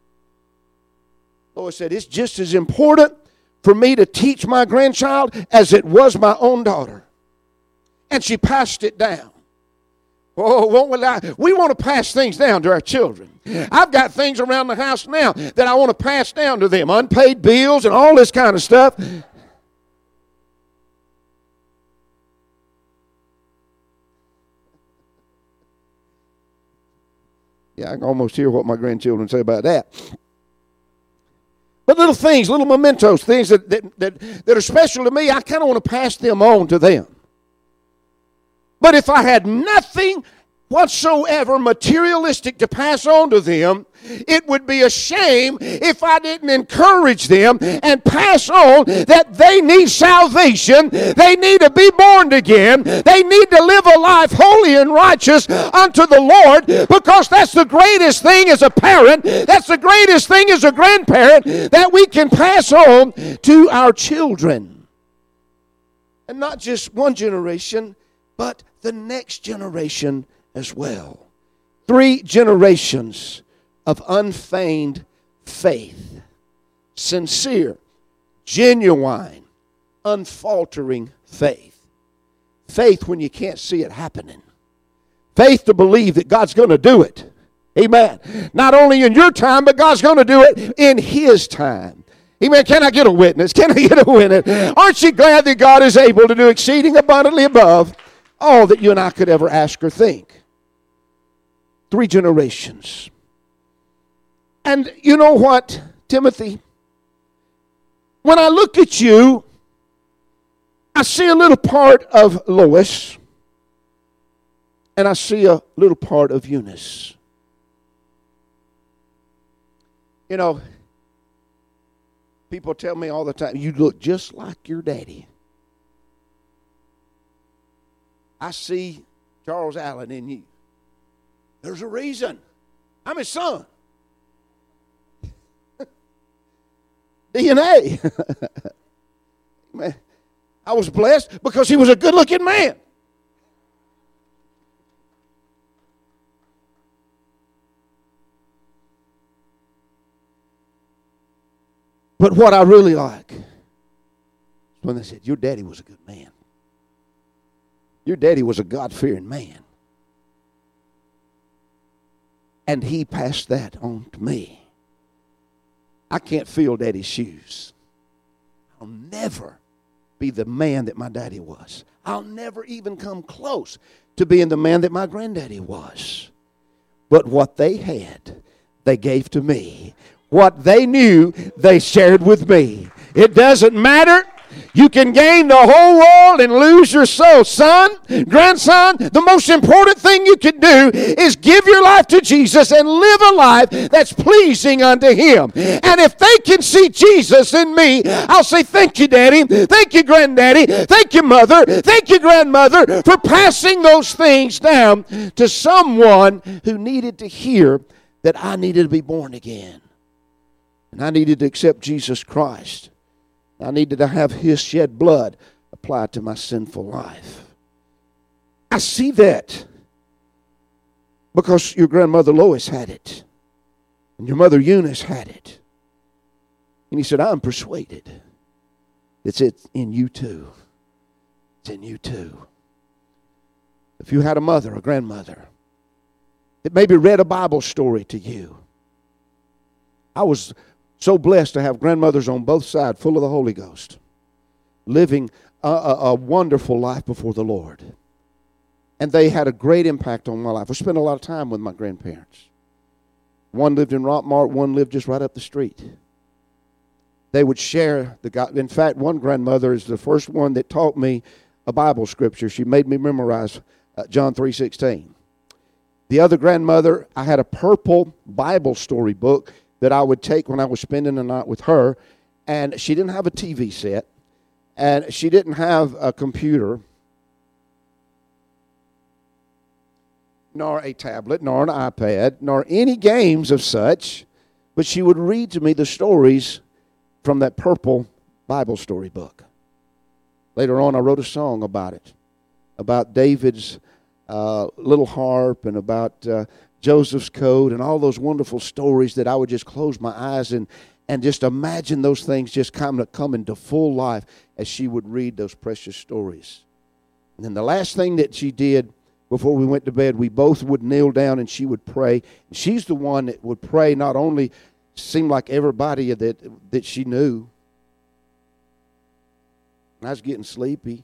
Lois said, it's just as important for me to teach my grandchild as it was my own daughter. And she passed it down. Oh, won't we lie? We want to pass things down to our children. I've got things around the house now that I want to pass down to them. Unpaid bills and all this kind of stuff. Yeah, I can almost hear what my grandchildren say about that. But little things, little mementos, things that are special to me, I kind of want to pass them on to them. But if I had nothing whatsoever materialistic to pass on to them, it would be a shame if I didn't encourage them and pass on that they need salvation, they need to be born again, they need to live a life holy and righteous unto the Lord, because that's the greatest thing as a parent, that's the greatest thing as a grandparent that we can pass on to our children. And not just one generation, but the next generation as well. 3 generations of unfeigned faith. Sincere, genuine, unfaltering faith. Faith when you can't see it happening. Faith to believe that God's going to do it. Amen. Not only in your time, but God's going to do it in His time. Amen. Can I get a witness? Can I get a witness? Aren't you glad that God is able to do exceeding abundantly above all that you and I could ever ask or think? 3 generations. And you know what, Timothy? When I look at you, I see a little part of Lois, and I see a little part of Eunice. You know, people tell me all the time, you look just like your daddy. I see Charles Allen in you. There's a reason. I'm his son. DNA. Man, I was blessed because he was a good-looking man. But what I really like is when they said, your daddy was a good man. Your daddy was a God-fearing man. And he passed that on to me. I can't fill daddy's shoes. I'll never be the man that my daddy was. I'll never even come close to being the man that my granddaddy was. But what they had, they gave to me. What they knew, they shared with me. It doesn't matter. You can gain the whole world and lose your soul. Son, grandson, the most important thing you can do is give your life to Jesus and live a life that's pleasing unto Him. And if they can see Jesus in me, I'll say, thank you, Daddy. Thank you, Granddaddy. Thank you, Mother. Thank you, Grandmother, for passing those things down to someone who needed to hear that I needed to be born again. And I needed to accept Jesus Christ. I needed to have His shed blood applied to my sinful life. I see that because your grandmother Lois had it. And your mother Eunice had it. And he said, I'm persuaded it's in you too. It's in you too. If you had a mother, a grandmother, that maybe read a Bible story to you. I was so blessed to have grandmothers on both sides, full of the Holy Ghost, living a wonderful life before the Lord. And they had a great impact on my life. I spent a lot of time with my grandparents. One lived in Rockmart, one lived just right up the street. They would share the God. In fact, one grandmother is the first one that taught me a Bible scripture. She made me memorize John 3:16. The other grandmother, I had a purple Bible story book that I would take when I was spending the night with her. And she didn't have a TV set. And she didn't have a computer. Nor a tablet, nor an iPad, nor any games of such. But she would read to me the stories from that purple Bible story book. Later on, I wrote a song about it. About David's little harp and about Joseph's coat and all those wonderful stories that I would just close my eyes and just imagine those things just come into full life as she would read those precious stories. And then the last thing that she did before we went to bed, we both would kneel down and she would pray. She's the one that would pray, not only seemed like everybody that she knew. And I was getting sleepy.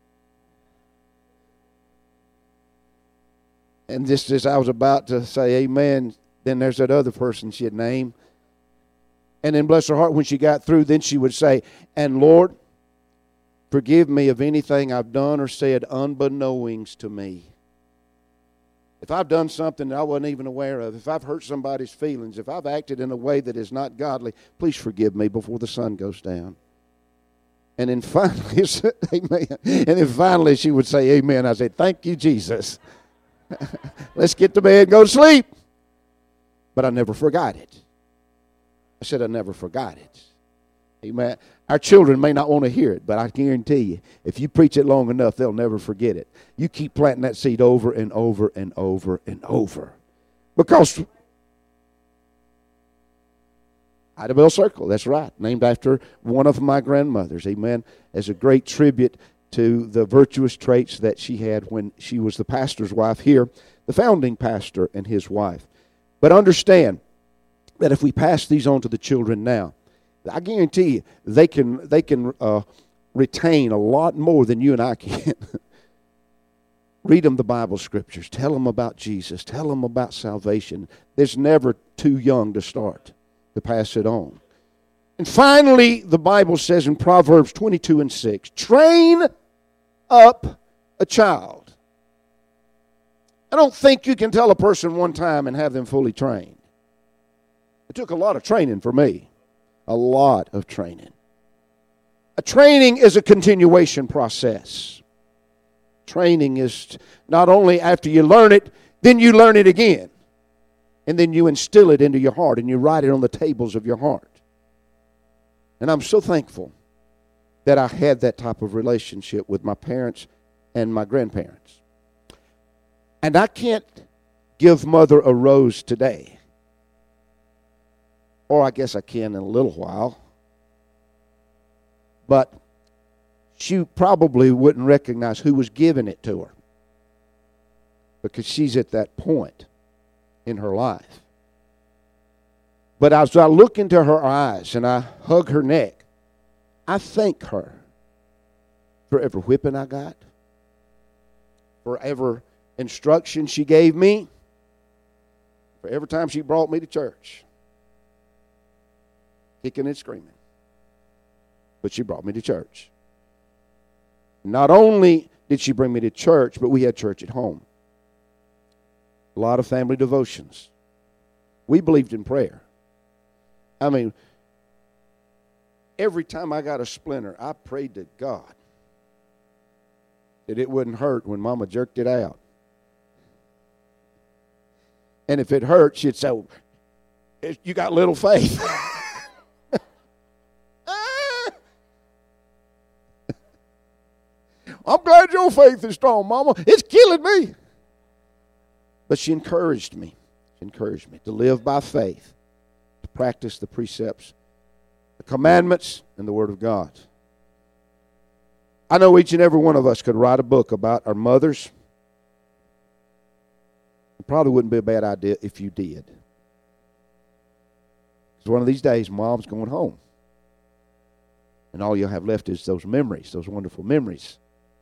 And just as I was about to say amen, then there's that other person she had named. And then bless her heart, when she got through, then she would say, and Lord, forgive me of anything I've done or said unbeknowings to me. If I've done something that I wasn't even aware of, if I've hurt somebody's feelings, if I've acted in a way that is not godly, please forgive me before the sun goes down. And then finally, amen. And then finally she would say amen. I said, thank you, Jesus. Let's get to bed and go to sleep. But I never forgot it. I said I never forgot it. Amen. Our children may not want to hear it, but I guarantee you, if you preach it long enough, they'll never forget it. You keep planting that seed over and over and over and over. Because Idabel Circle, that's right, named after one of my grandmothers, amen, as a great tribute to the virtuous traits that she had when she was the pastor's wife here, the founding pastor and his wife. But understand that if we pass these on to the children now, I guarantee you they can retain a lot more than you and I can. Read them the Bible scriptures. Tell them about Jesus. Tell them about salvation. It's never too young to start to pass it on. And finally, the Bible says in Proverbs 22:6, train up a child. I don't think you can tell a person one time and have them fully trained. It took a lot of training for me. A lot of training. A training is a continuation process. Training is not only after you learn it, then you learn it again. And then you instill it into your heart and you write it on the tables of your heart. And I'm so thankful that I had that type of relationship with my parents and my grandparents. And I can't give Mother a rose today. Or I guess I can in a little while. But she probably wouldn't recognize who was giving it to her. Because she's at that point in her life. But as I look into her eyes and I hug her neck, I thank her for every whipping I got, for every instruction she gave me, for every time she brought me to church, kicking and screaming. But she brought me to church. Not only did she bring me to church, but we had church at home. A lot of family devotions. We believed in prayer. I mean, every time I got a splinter, I prayed to God that it wouldn't hurt when Mama jerked it out. And if it hurt, she'd say, you got little faith. I'm glad your faith is strong, Mama. It's killing me. But she encouraged me. She encouraged me to live by faith, to practice the precepts, the commandments, and the Word of God. I know each and every one of us could write a book about our mothers. It probably wouldn't be a bad idea if you did. Because one of these days, Mom's going home. And all you'll have left is those memories, those wonderful memories.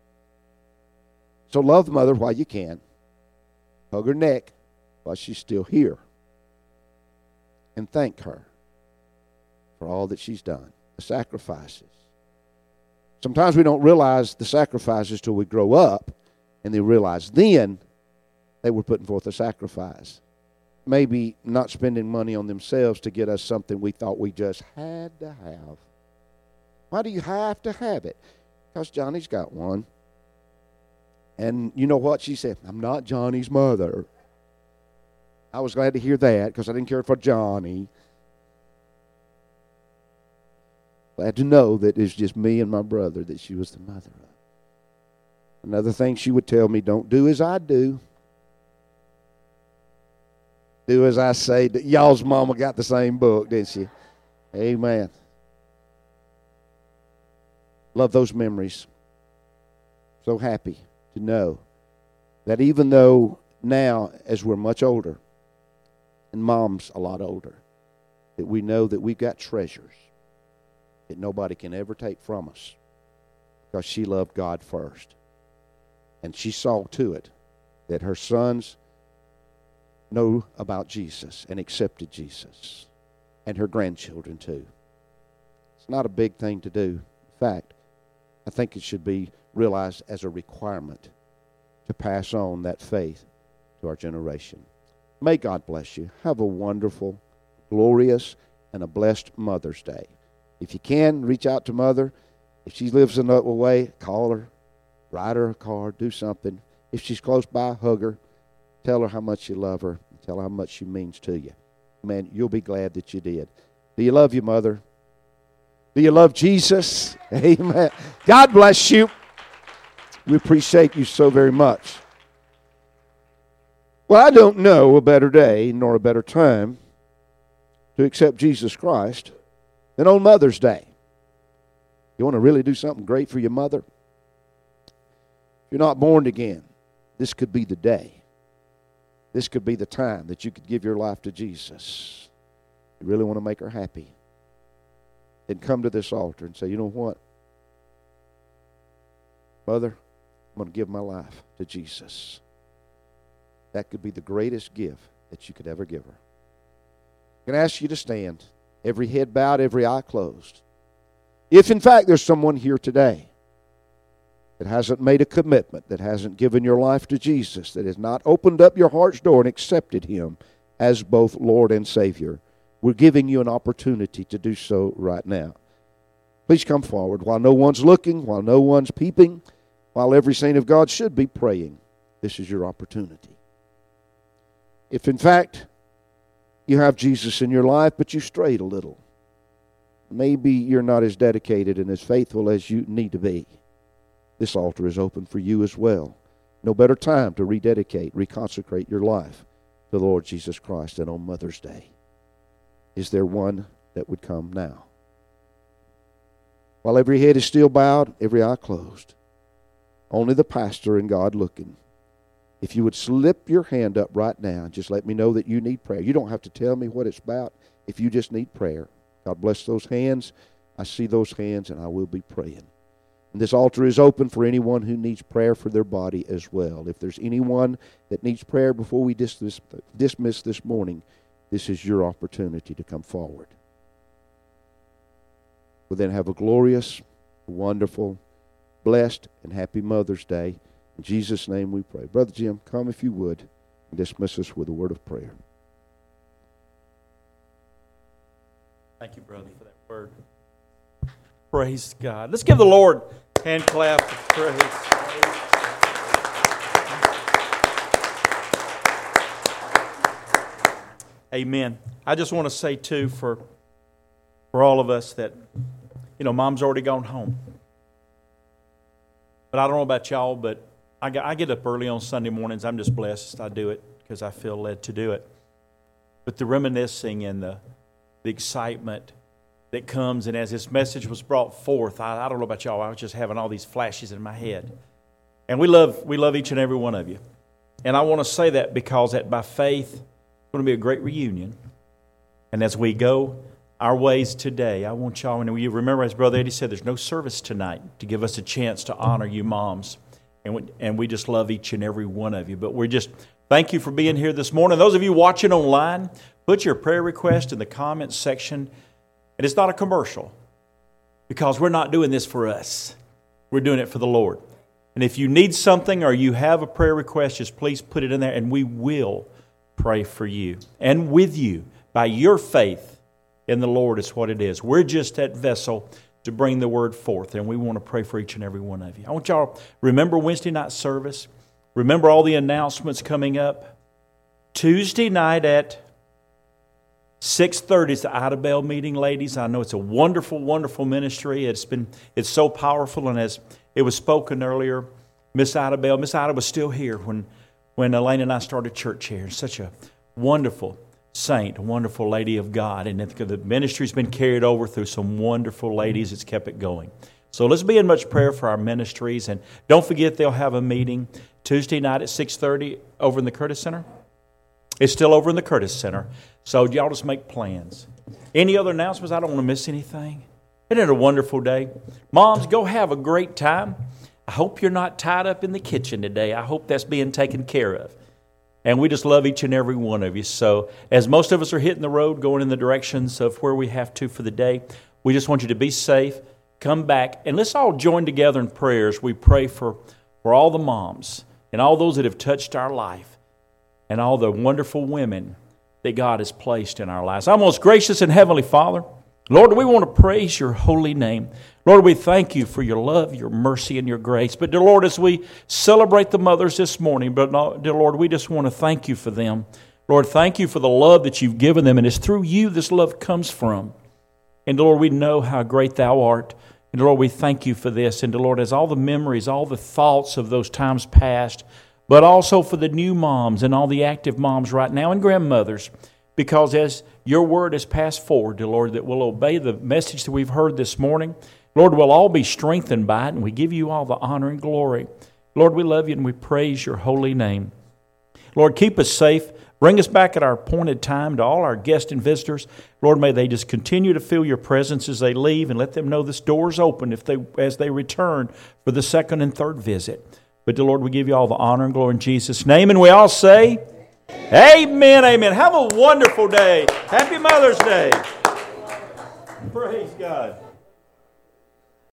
So love Mother while you can. Hug her neck while she's still here. And thank her for all that she's done, the sacrifices. Sometimes we don't realize the sacrifices till we grow up, and then realize then they were putting forth a sacrifice. Maybe not spending money on themselves to get us something we thought we just had to have. Why do you have to have it? Because Johnny's got one. And you know what she said? I'm not Johnny's mother. I was glad to hear that because I didn't care for Johnny. Glad to know that it's just me and my brother that she was the mother of. Another thing she would tell me, don't do as I do. Do as I say. Y'all's mama got the same book, didn't she? Amen. Love those memories. So happy to know that even though now, as we're much older, and Mom's a lot older, that we know that we've got treasures that nobody can ever take from us because she loved God first. And she saw to it that her sons know about Jesus and accepted Jesus, and her grandchildren too. It's not a big thing to do. In fact, I think it should be realized as a requirement to pass on that faith to our generation. May God bless you. Have a wonderful, glorious, and a blessed Mother's Day. If you can, reach out to Mother. If she lives another way, call her, write her a card, do something. If she's close by, hug her. Tell her how much you love her. Tell her how much she means to you. Man, you'll be glad that you did. Do you love your mother? Do you love Jesus? Amen. God bless you. We appreciate you so very much. Well, I don't know a better day nor a better time to accept Jesus Christ than on Mother's Day. You want to really do something great for your mother? If you're not born again, this could be the day. This could be the time that you could give your life to Jesus. You really want to make her happy. Then come to this altar and say, you know what? Mother, I'm going to give my life to Jesus. That could be the greatest gift that you could ever give her. I'm going to ask you to stand, every head bowed, every eye closed. If, in fact, there's someone here today that hasn't made a commitment, that hasn't given your life to Jesus, that has not opened up your heart's door and accepted Him as both Lord and Savior, we're giving you an opportunity to do so right now. Please come forward while no one's looking, while no one's peeping. while every saint of God should be praying, this is your opportunity. If in fact you have Jesus in your life, but you strayed a little, maybe you're not as dedicated and as faithful as you need to be, this altar is open for you as well. No better time to rededicate, reconsecrate your life to the Lord Jesus Christ than on Mother's Day. Is there one that would come now? While every head is still bowed, every eye closed, only the pastor and God looking. If you would slip your hand up right now, just let me know that you need prayer. You don't have to tell me what it's about if you just need prayer. God bless those hands. I see those hands, and I will be praying. And this altar is open for anyone who needs prayer for their body as well. If there's anyone that needs prayer before we dismiss this morning, this is your opportunity to come forward. We'll then have a glorious, wonderful, blessed, and happy Mother's Day. In Jesus' name we pray. Brother Jim, come if you would and dismiss us with a word of prayer. Thank you, brother, for that word. Praise God. Let's give the Lord a hand clap of praise. Amen. I just want to say, too, for all of us that, Mom's already gone home. But I don't know about y'all, but I get up early on Sunday mornings. I'm just blessed. I do it because I feel led to do it. But the reminiscing and the excitement that comes, and as this message was brought forth, I don't know about y'all, I was just having all these flashes in my head. And we love each and every one of you. And I want to say that because by faith, it's going to be a great reunion. And as we go our ways today, I want y'all, and you remember, as Brother Eddie said, there's no service tonight to give us a chance to honor you moms. And we just love each and every one of you. But we're just, thank you for being here this morning. Those of you watching online, put your prayer request in the comments section. And it's not a commercial, because we're not doing this for us. We're doing it for the Lord. And if you need something or you have a prayer request, just please put it in there, and we will pray for you and with you. By your faith in the Lord is what it is. We're just that vessel to bring the word forth, and we want to pray for each and every one of you. I want y'all to remember Wednesday night service. Remember all the announcements coming up. Tuesday night at 6:30 is the Ida Bell meeting, ladies. I know it's a wonderful, wonderful ministry. It's so powerful, and as it was spoken earlier, Miss Ida was still here when Elaine and I started church here. Such a wonderful saint, a wonderful lady of God, and the ministry's been carried over through some wonderful ladies. It's kept it going. So let's be in much prayer for our ministries, and don't forget they'll have a meeting Tuesday night at 6:30 over in the Curtis Center. It's still over in the Curtis Center. So y'all just make plans. Any other announcements? I don't want to miss anything. Isn't it a wonderful day? Moms, go have a great time. I hope you're not tied up in the kitchen today. I hope that's being taken care of. And we just love each and every one of you. So as most of us are hitting the road, going in the directions of where we have to for the day, we just want you to be safe, come back, and let's all join together in prayers. We pray for all the moms and all those that have touched our life and all the wonderful women that God has placed in our lives. Our most gracious and heavenly Father, Lord, we want to praise your holy name. Lord, we thank you for your love, your mercy, and your grace. But, dear Lord, as we celebrate the mothers this morning, but, dear Lord, we just want to thank you for them. Lord, thank you for the love that you've given them, and it's through you this love comes from. And, Lord, we know how great thou art. And, Lord, we thank you for this. And, Lord, as all the memories, all the thoughts of those times past, but also for the new moms and all the active moms right now and grandmothers, because as your word has passed forward, dear Lord, that we'll obey the message that we've heard this morning. Lord, we'll all be strengthened by it, and we give you all the honor and glory. Lord, we love you, and we praise your holy name. Lord, keep us safe. Bring us back at our appointed time to all our guests and visitors. Lord, may they just continue to feel your presence as they leave, and let them know this door's open as they return for the second and third visit. But, dear Lord, we give you all the honor and glory in Jesus' name, and we all say, amen, amen. Have a wonderful day. Happy Mother's Day. Praise God.